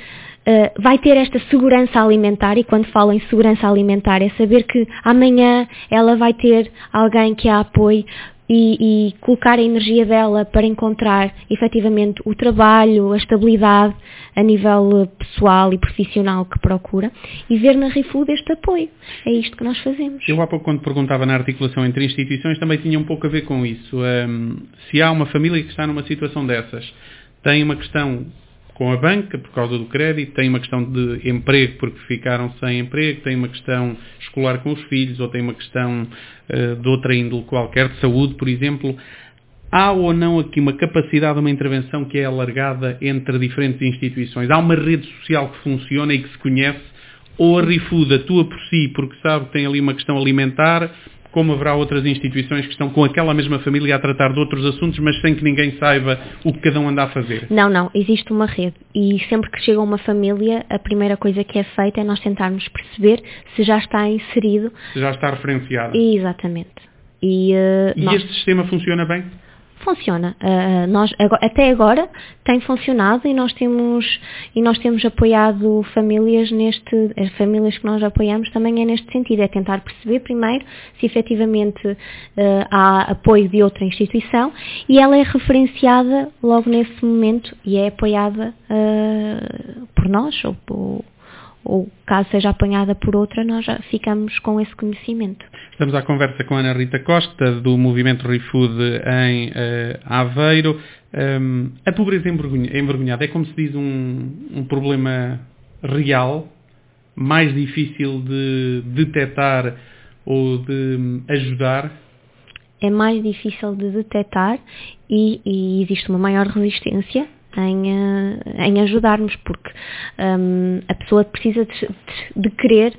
uh, vai ter esta segurança alimentar, e quando falo em segurança alimentar é saber que amanhã ela vai ter alguém que a apoie e, e colocar a energia dela para encontrar efetivamente o trabalho, a estabilidade a nível pessoal e profissional que procura, e ver na ReFood este apoio. É isto que nós fazemos. Eu há pouco, quando perguntava na articulação entre instituições, também tinha um pouco a ver com isso. Um, se há uma família que está numa situação dessas, tem uma questão com a banca por causa do crédito, tem uma questão de emprego porque ficaram sem emprego, tem uma questão escolar com os filhos, ou tem uma questão uh, de outra índole qualquer, de saúde, por exemplo. Há ou não aqui uma capacidade de uma intervenção que é alargada entre diferentes instituições? Há uma rede social que funciona e que se conhece? Ou a ReFood atua por si porque sabe que tem ali uma questão alimentar, como haverá outras instituições que estão com aquela mesma família a tratar de outros assuntos, mas sem que ninguém saiba o que cada um anda a fazer? Não, não. Existe uma rede. E sempre que chega uma família, a primeira coisa que é feita é nós tentarmos perceber se já está inserido. Se já está referenciado. Exatamente. E, uh, e nós... este sistema funciona bem? Funciona. Uh, nós, até agora tem funcionado, e nós temos, e nós temos apoiado famílias neste, as famílias que nós apoiamos também é neste sentido, é tentar perceber primeiro se efetivamente uh, há apoio de outra instituição, e ela é referenciada logo nesse momento e é apoiada uh, por nós, ou, ou, ou caso seja apanhada por outra, nós já ficamos com esse conhecimento. Estamos à conversa com a Ana Rita Costa, do movimento ReFood em uh, Aveiro. Um, a pobreza envergonhada é, como se diz, um, um problema real, mais difícil de detectar ou de ajudar? É mais difícil de detectar e, e existe uma maior resistência em, uh, em ajudarmos, porque um, a pessoa precisa de, de querer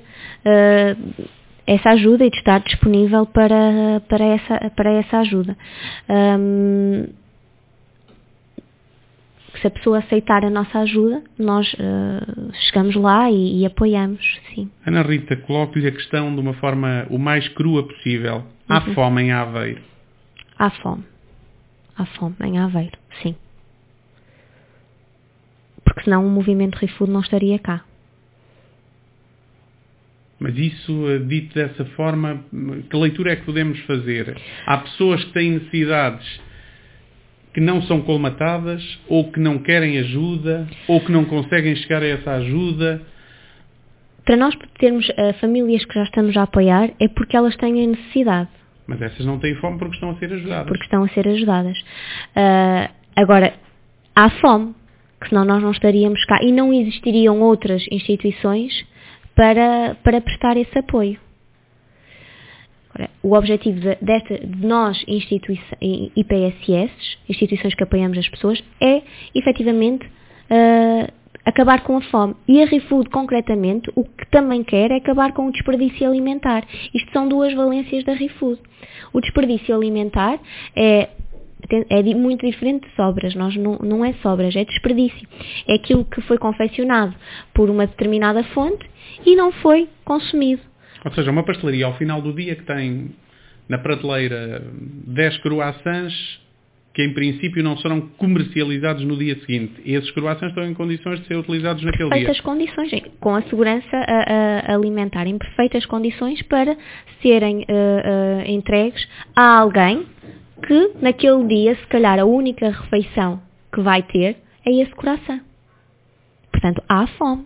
uh, essa ajuda e de estar disponível para, para, essa, para essa ajuda. Um, se a pessoa aceitar a nossa ajuda, nós uh, chegamos lá e, e apoiamos, sim. Ana Rita, coloco-lhe a questão de uma forma o mais crua possível. Há Uhum. fome em Aveiro? Há fome. Há fome em Aveiro, sim. Porque senão o movimento ReFood não estaria cá. Mas isso, dito dessa forma, que leitura é que podemos fazer? Há pessoas que têm necessidades que não são colmatadas, ou que não querem ajuda, ou que não conseguem chegar a essa ajuda? Para nós termos uh, famílias que já estamos a apoiar, é porque elas têm a necessidade. Mas essas não têm fome porque estão a ser ajudadas. Porque estão a ser ajudadas. Uh, agora, há fome, que senão nós não estaríamos cá e não existiriam outras instituições Para, para prestar esse apoio. Agora, o objetivo de, desta, de nós, I P S S, instituições que apoiamos as pessoas, é, efetivamente, uh, acabar com a fome. E a ReFood, concretamente, o que também quer é acabar com o desperdício alimentar. Isto são duas valências da ReFood. O desperdício alimentar é... é muito diferente de sobras, nós não, não é sobras, é desperdício. É aquilo que foi confeccionado por uma determinada fonte e não foi consumido. Ou seja, uma pastelaria ao final do dia que tem na prateleira dez croissants que em princípio não serão comercializados no dia seguinte. E esses croissants estão em condições de ser utilizados naquele perfeitas dia. Condições, com a segurança a, a alimentar, em perfeitas condições para serem uh, uh, entregues a alguém que naquele dia, se calhar, a única refeição que vai ter é esse coração. Portanto, há fome.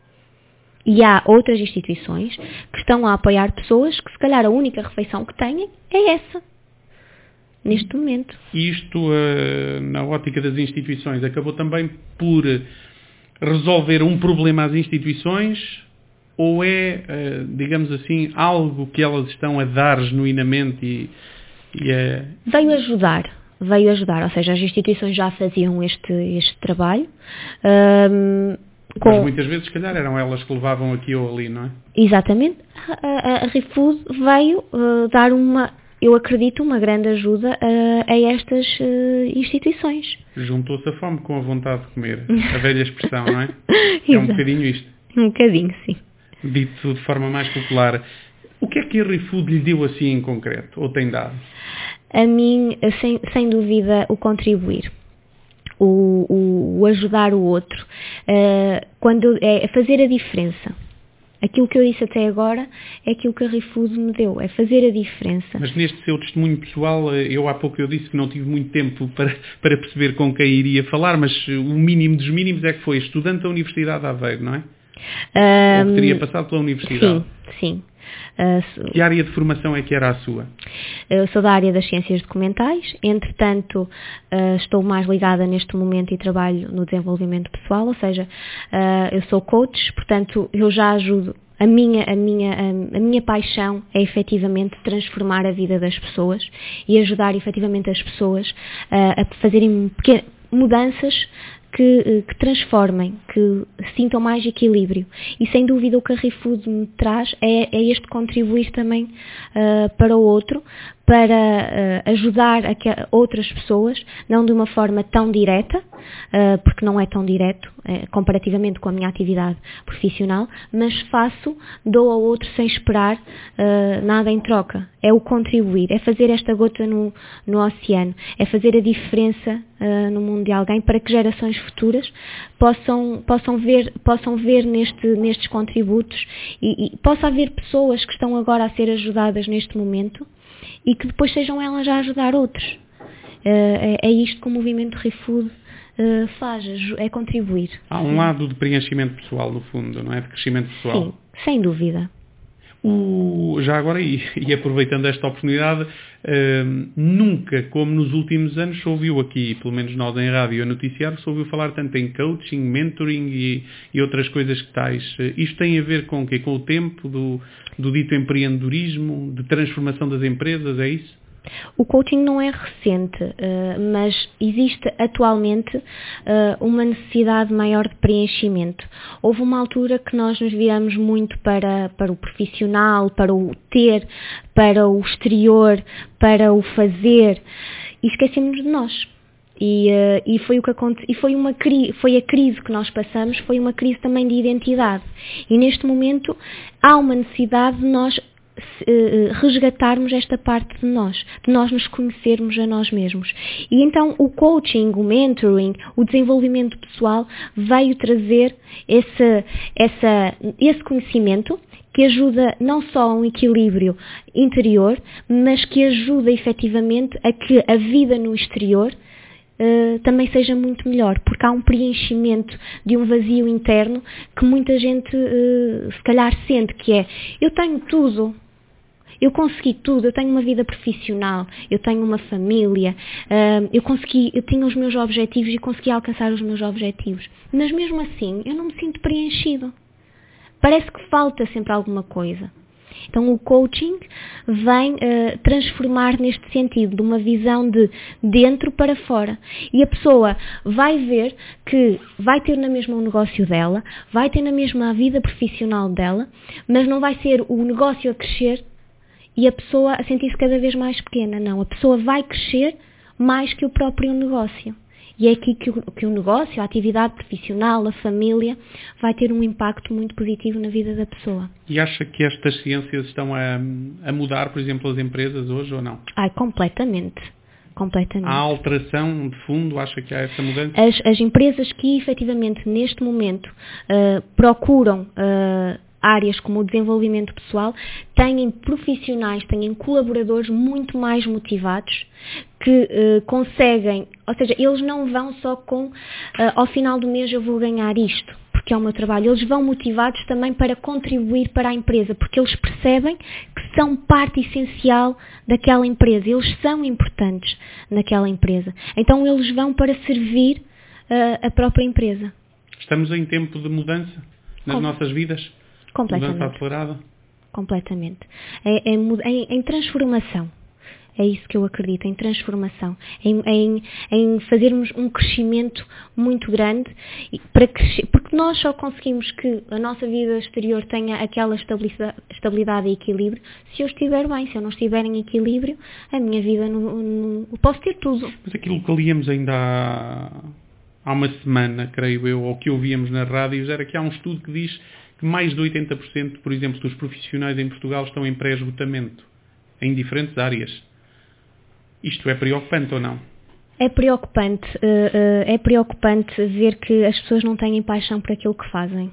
E há outras instituições que estão a apoiar pessoas que, se calhar, a única refeição que têm é essa, neste momento. E isto, uh, na ótica das instituições, acabou também por resolver um problema às instituições, ou é, uh, digamos assim, algo que elas estão a dar genuinamente e... Yeah. Veio ajudar, veio ajudar, ou seja, as instituições já faziam este, este trabalho. Um, com... Mas muitas vezes, se calhar, eram elas que levavam aqui ou ali, não é? Exatamente. A, a, a ReFood veio uh, dar uma, eu acredito, uma grande ajuda uh, a estas uh, instituições. Juntou-se a fome com a vontade de comer, a velha expressão, não é? É um bocadinho isto. Um bocadinho, sim. Dito de forma mais popular. O que é que a ReFood lhe deu assim em concreto, ou tem dado? A mim, sem, sem dúvida, o contribuir, o, o, o ajudar o outro. uh, quando é fazer a diferença. Aquilo que eu disse até agora é aquilo que a ReFood me deu, é fazer a diferença. Mas neste seu testemunho pessoal, eu há pouco eu disse que não tive muito tempo para, para perceber com quem iria falar, mas o mínimo dos mínimos é que foi estudante da Universidade de Aveiro, não é? Um, Ou que teria passado pela universidade. Sim, sim. Uh, que área de formação é que era a sua? Eu sou da área das ciências documentais, entretanto uh, estou mais ligada neste momento e trabalho no desenvolvimento pessoal, ou seja, uh, eu sou coach, portanto eu já ajudo, a minha, a, minha, a, a minha paixão é efetivamente transformar a vida das pessoas e ajudar efetivamente as pessoas uh, a fazerem pequenas mudanças Que, que transformem, que sintam mais equilíbrio. E sem dúvida o que a ReFood me traz é, é este contribuir também uh, para o outro, para uh, ajudar a que outras pessoas, não de uma forma tão direta, uh, porque não é tão direto, uh, comparativamente com a minha atividade profissional, mas faço, dou ao outro sem esperar uh, nada em troca. É o contribuir, é fazer esta gota no, no oceano, é fazer a diferença uh, no mundo de alguém para que gerações futuras possam, possam ver, possam ver neste, nestes contributos e, e possa haver pessoas que estão agora a ser ajudadas neste momento e que depois sejam elas a ajudar outros. Uh, é, é isto que o movimento ReFood uh, faz, é contribuir. Há um lado de preenchimento pessoal, no fundo, não é? De crescimento pessoal. Sim, sem dúvida. O, já agora, e, e aproveitando esta oportunidade, uh, nunca, como nos últimos anos, se ouviu aqui, pelo menos nós em rádio, a noticiar, se ouviu falar tanto em coaching, mentoring e, e outras coisas que tais. Uh, isto tem a ver com o quê? Com o tempo do, do dito empreendedorismo, de transformação das empresas, é isso? O coaching não é recente, uh, mas existe atualmente uh, uma necessidade maior de preenchimento. Houve uma altura que nós nos viramos muito para, para o profissional, para o ter, para o exterior, para o fazer e esquecemos de nós. E, uh, e, foi o que aconte- e foi, uma cri- foi a crise que nós passamos, foi uma crise também de identidade. E neste momento há uma necessidade de nós resgatarmos esta parte de nós, de nós nos conhecermos a nós mesmos. E então o coaching, o mentoring, o desenvolvimento pessoal veio trazer esse, essa, esse conhecimento que ajuda não só a um equilíbrio interior, mas que ajuda efetivamente a que a vida no exterior Uh, também seja muito melhor, porque há um preenchimento de um vazio interno que muita gente uh, se calhar sente, que é, eu tenho tudo, eu consegui tudo, eu tenho uma vida profissional, eu tenho uma família, uh, eu consegui, eu tinha os meus objetivos e consegui alcançar os meus objetivos, mas mesmo assim eu não me sinto preenchido, parece que falta sempre alguma coisa. Então o coaching vem uh, transformar neste sentido, de uma visão de dentro para fora. E a pessoa vai ver que vai ter na mesma o negócio dela, vai ter na mesma a vida profissional dela, mas não vai ser o negócio a crescer e a pessoa a sentir-se cada vez mais pequena. Não, a pessoa vai crescer mais que o próprio negócio. E é aqui que o, que o negócio, a atividade profissional, a família, vai ter um impacto muito positivo na vida da pessoa. E acha que estas ciências estão a, a mudar, por exemplo, as empresas hoje ou não? Ai, completamente. Completamente. Há alteração de fundo? Acha que há essa mudança? As, as empresas que efetivamente neste momento uh, procuram uh, áreas como o desenvolvimento pessoal têm profissionais, têm colaboradores muito mais motivados que uh, conseguem, ou seja, eles não vão só com uh, ao final do mês eu vou ganhar isto, porque é o meu trabalho. Eles vão motivados também para contribuir para a empresa, porque eles percebem que são parte essencial daquela empresa, eles são importantes naquela empresa. Então eles vão para servir uh, a própria empresa. Estamos em tempo de mudança nas Com... nossas vidas? Completamente. Mudança acelerada? Completamente. É, é, em, em transformação. É isso que eu acredito, em transformação, em, em, em fazermos um crescimento muito grande, para crescer, porque nós só conseguimos que a nossa vida exterior tenha aquela estabilidade, estabilidade e equilíbrio se eu estiver bem. Se eu não estiver em equilíbrio, a minha vida não, não, eu posso ter tudo. Mas aquilo que líamos ainda há, há uma semana, creio eu, ou que ouvíamos nas rádios, era que há um estudo que diz que mais de oitenta por cento, por exemplo, dos profissionais em Portugal estão em pré-esgotamento, em diferentes áreas. Isto é preocupante ou não? É preocupante, é preocupante ver que as pessoas não têm paixão por aquilo que fazem.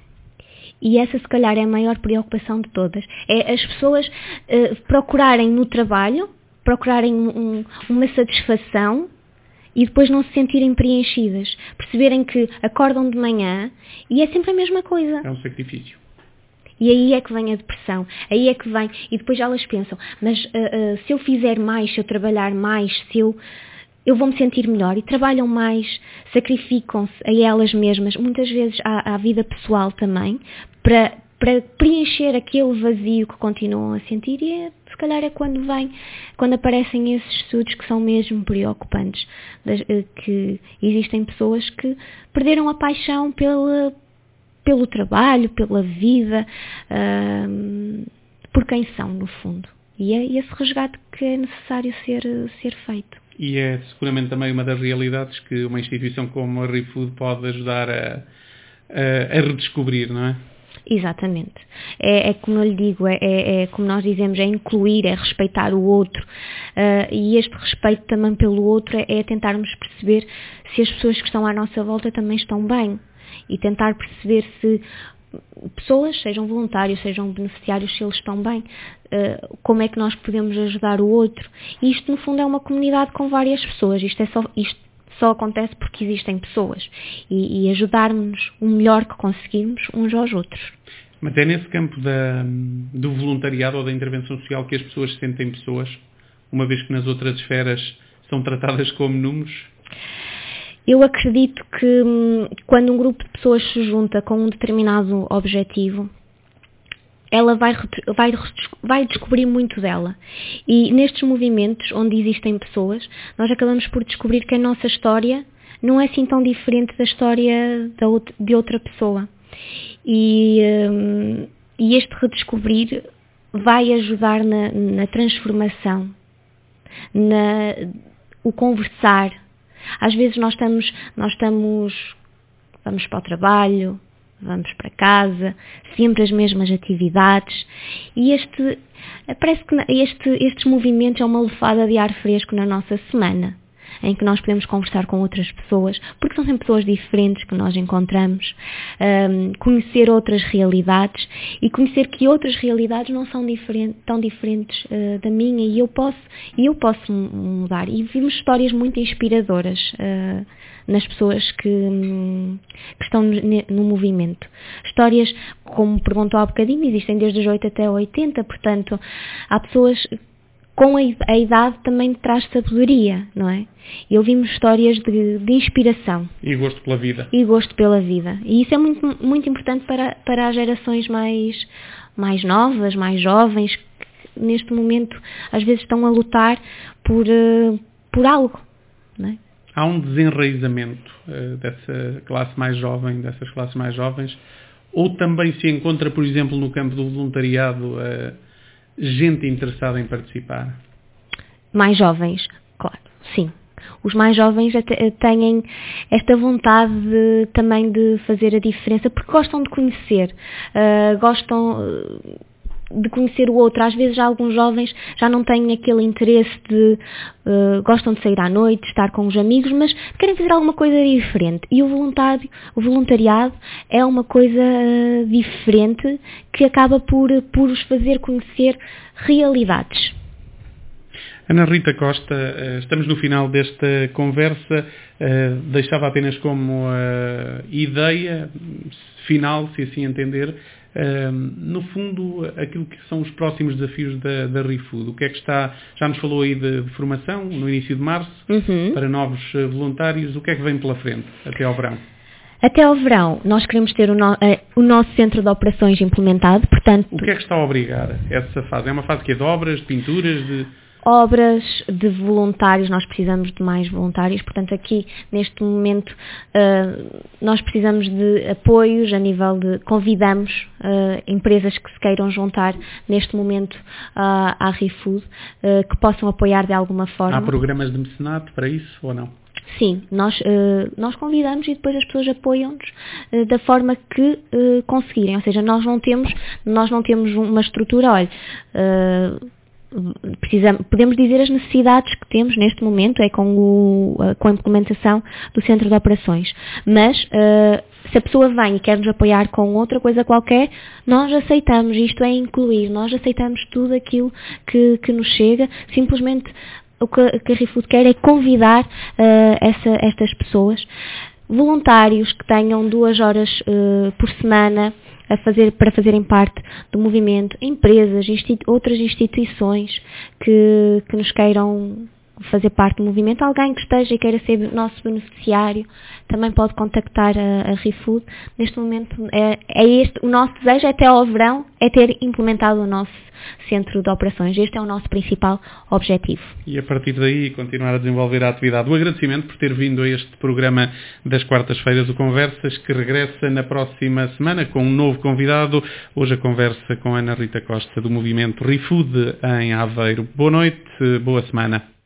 E essa, se calhar, é a maior preocupação de todas. É as pessoas procurarem no trabalho, procurarem um, uma satisfação e depois não se sentirem preenchidas. Perceberem que acordam de manhã e é sempre a mesma coisa. É um sacrifício. E aí é que vem a depressão, aí é que vem, e depois elas pensam, mas uh, uh, se eu fizer mais, se eu trabalhar mais, se eu, eu vou me sentir melhor, e trabalham mais, sacrificam-se a elas mesmas, muitas vezes à, à vida pessoal também, para, para preencher aquele vazio que continuam a sentir, e é, se calhar é quando vem, quando aparecem esses estudos que são mesmo preocupantes, das, uh, que existem pessoas que perderam a paixão pela pelo trabalho, pela vida, uh, por quem são, no fundo. E é esse resgate que é necessário ser, ser feito. E é seguramente também uma das realidades que uma instituição como a ReFood pode ajudar a, a, a redescobrir, não é? Exatamente. É, é como eu lhe digo, é, é, é como nós dizemos, é incluir, é respeitar o outro. Uh, e este respeito também pelo outro é, é tentarmos perceber se as pessoas que estão à nossa volta também estão bem. E tentar perceber se pessoas, sejam voluntários, sejam beneficiários, se eles estão bem, uh, como é que nós podemos ajudar o outro. E isto, no fundo, é uma comunidade com várias pessoas. Isto, é só, isto só acontece porque existem pessoas. E, e ajudarmos o melhor que conseguirmos uns aos outros. Mas é nesse campo da, do voluntariado ou da intervenção social que as pessoas se sentem pessoas, uma vez que nas outras esferas são tratadas como números? Eu acredito que quando um grupo de pessoas se junta com um determinado objetivo, ela vai, vai, vai descobrir muito dela. E nestes movimentos onde existem pessoas, nós acabamos por descobrir que a nossa história não é assim tão diferente da história de outra pessoa. E, e este redescobrir vai ajudar na, na transformação, na, o conversar. Às vezes nós estamos, nós estamos, vamos para o trabalho, vamos para casa, sempre as mesmas atividades, e este, parece que este, estes movimentos é uma lefada de ar fresco na nossa semana, em que nós podemos conversar com outras pessoas, porque são sempre pessoas diferentes que nós encontramos, um, conhecer outras realidades e conhecer que outras realidades não são diferente, tão diferentes uh, da minha, e eu posso, e eu posso mudar. E vimos histórias muito inspiradoras uh, nas pessoas que, um, que estão no, no movimento. Histórias, como perguntou há bocadinho, existem desde os oito até oitenta, portanto, há pessoas com a, a idade também traz sabedoria, não é? E ouvimos histórias de, de inspiração. E gosto pela vida. E gosto pela vida. E isso é muito, muito importante para, para as gerações mais, mais novas, mais jovens, que neste momento às vezes estão a lutar por, uh, por algo, não é? Há um desenraizamento uh, dessa classe mais jovem, dessas classes mais jovens, ou também se encontra, por exemplo, no campo do voluntariado, uh, gente interessada em participar? Mais jovens, claro, sim. Os mais jovens têm esta vontade de, também de fazer a diferença, porque gostam de conhecer, uh, gostam de conhecer o outro. Às vezes alguns jovens já não têm aquele interesse de, uh, gostam de sair à noite, de estar com os amigos, mas querem fazer alguma coisa diferente. E o voluntário, o voluntariado é uma coisa uh, diferente que acaba por, por os fazer conhecer realidades. Ana Rita Costa, estamos no final desta conversa. Deixava apenas como ideia final, se assim entender, no fundo, aquilo que são os próximos desafios da, da ReFood. O que é que está, já nos falou aí de, de formação, no início de março, uhum. para novos voluntários. O que é que vem pela frente, até ao verão? Até ao verão, nós queremos ter o, no, o nosso centro de operações implementado, portanto... O que é que está a obrigar essa fase? É uma fase que é de obras, de pinturas, de... Obras, de voluntários, nós precisamos de mais voluntários, portanto aqui neste momento uh, nós precisamos de apoios a nível de, convidamos uh, empresas que se queiram juntar neste momento uh, à ReFood, uh, que possam apoiar de alguma forma. Há programas de mecenato para isso ou não? Sim, nós, uh, nós convidamos e depois as pessoas apoiam-nos uh, da forma que uh, conseguirem, ou seja, nós não temos, nós não temos uma estrutura, olha... Uh, precisamos, podemos dizer as necessidades que temos neste momento, é com, o, com a implementação do Centro de Operações. Mas, uh, se a pessoa vem e quer nos apoiar com outra coisa qualquer, nós aceitamos, isto é incluir, nós aceitamos tudo aquilo que, que nos chega, simplesmente o que, que a ReFood quer é convidar uh, essa, estas pessoas, voluntários que tenham duas horas uh, por semana a fazer, para fazerem parte do movimento, empresas, institu- outras instituições que, que nos queiram fazer parte do movimento, alguém que esteja e queira ser nosso beneficiário, também pode contactar a, a ReFood. Neste momento, é, é este, o nosso desejo até ao verão é ter implementado o nosso centro de operações. Este é o nosso principal objetivo. E a partir daí continuar a desenvolver a atividade. O agradecimento por ter vindo a este programa das quartas-feiras do Conversas, que regressa na próxima semana com um novo convidado. Hoje a conversa com Ana Rita Costa do movimento ReFood em Aveiro. Boa noite, boa semana.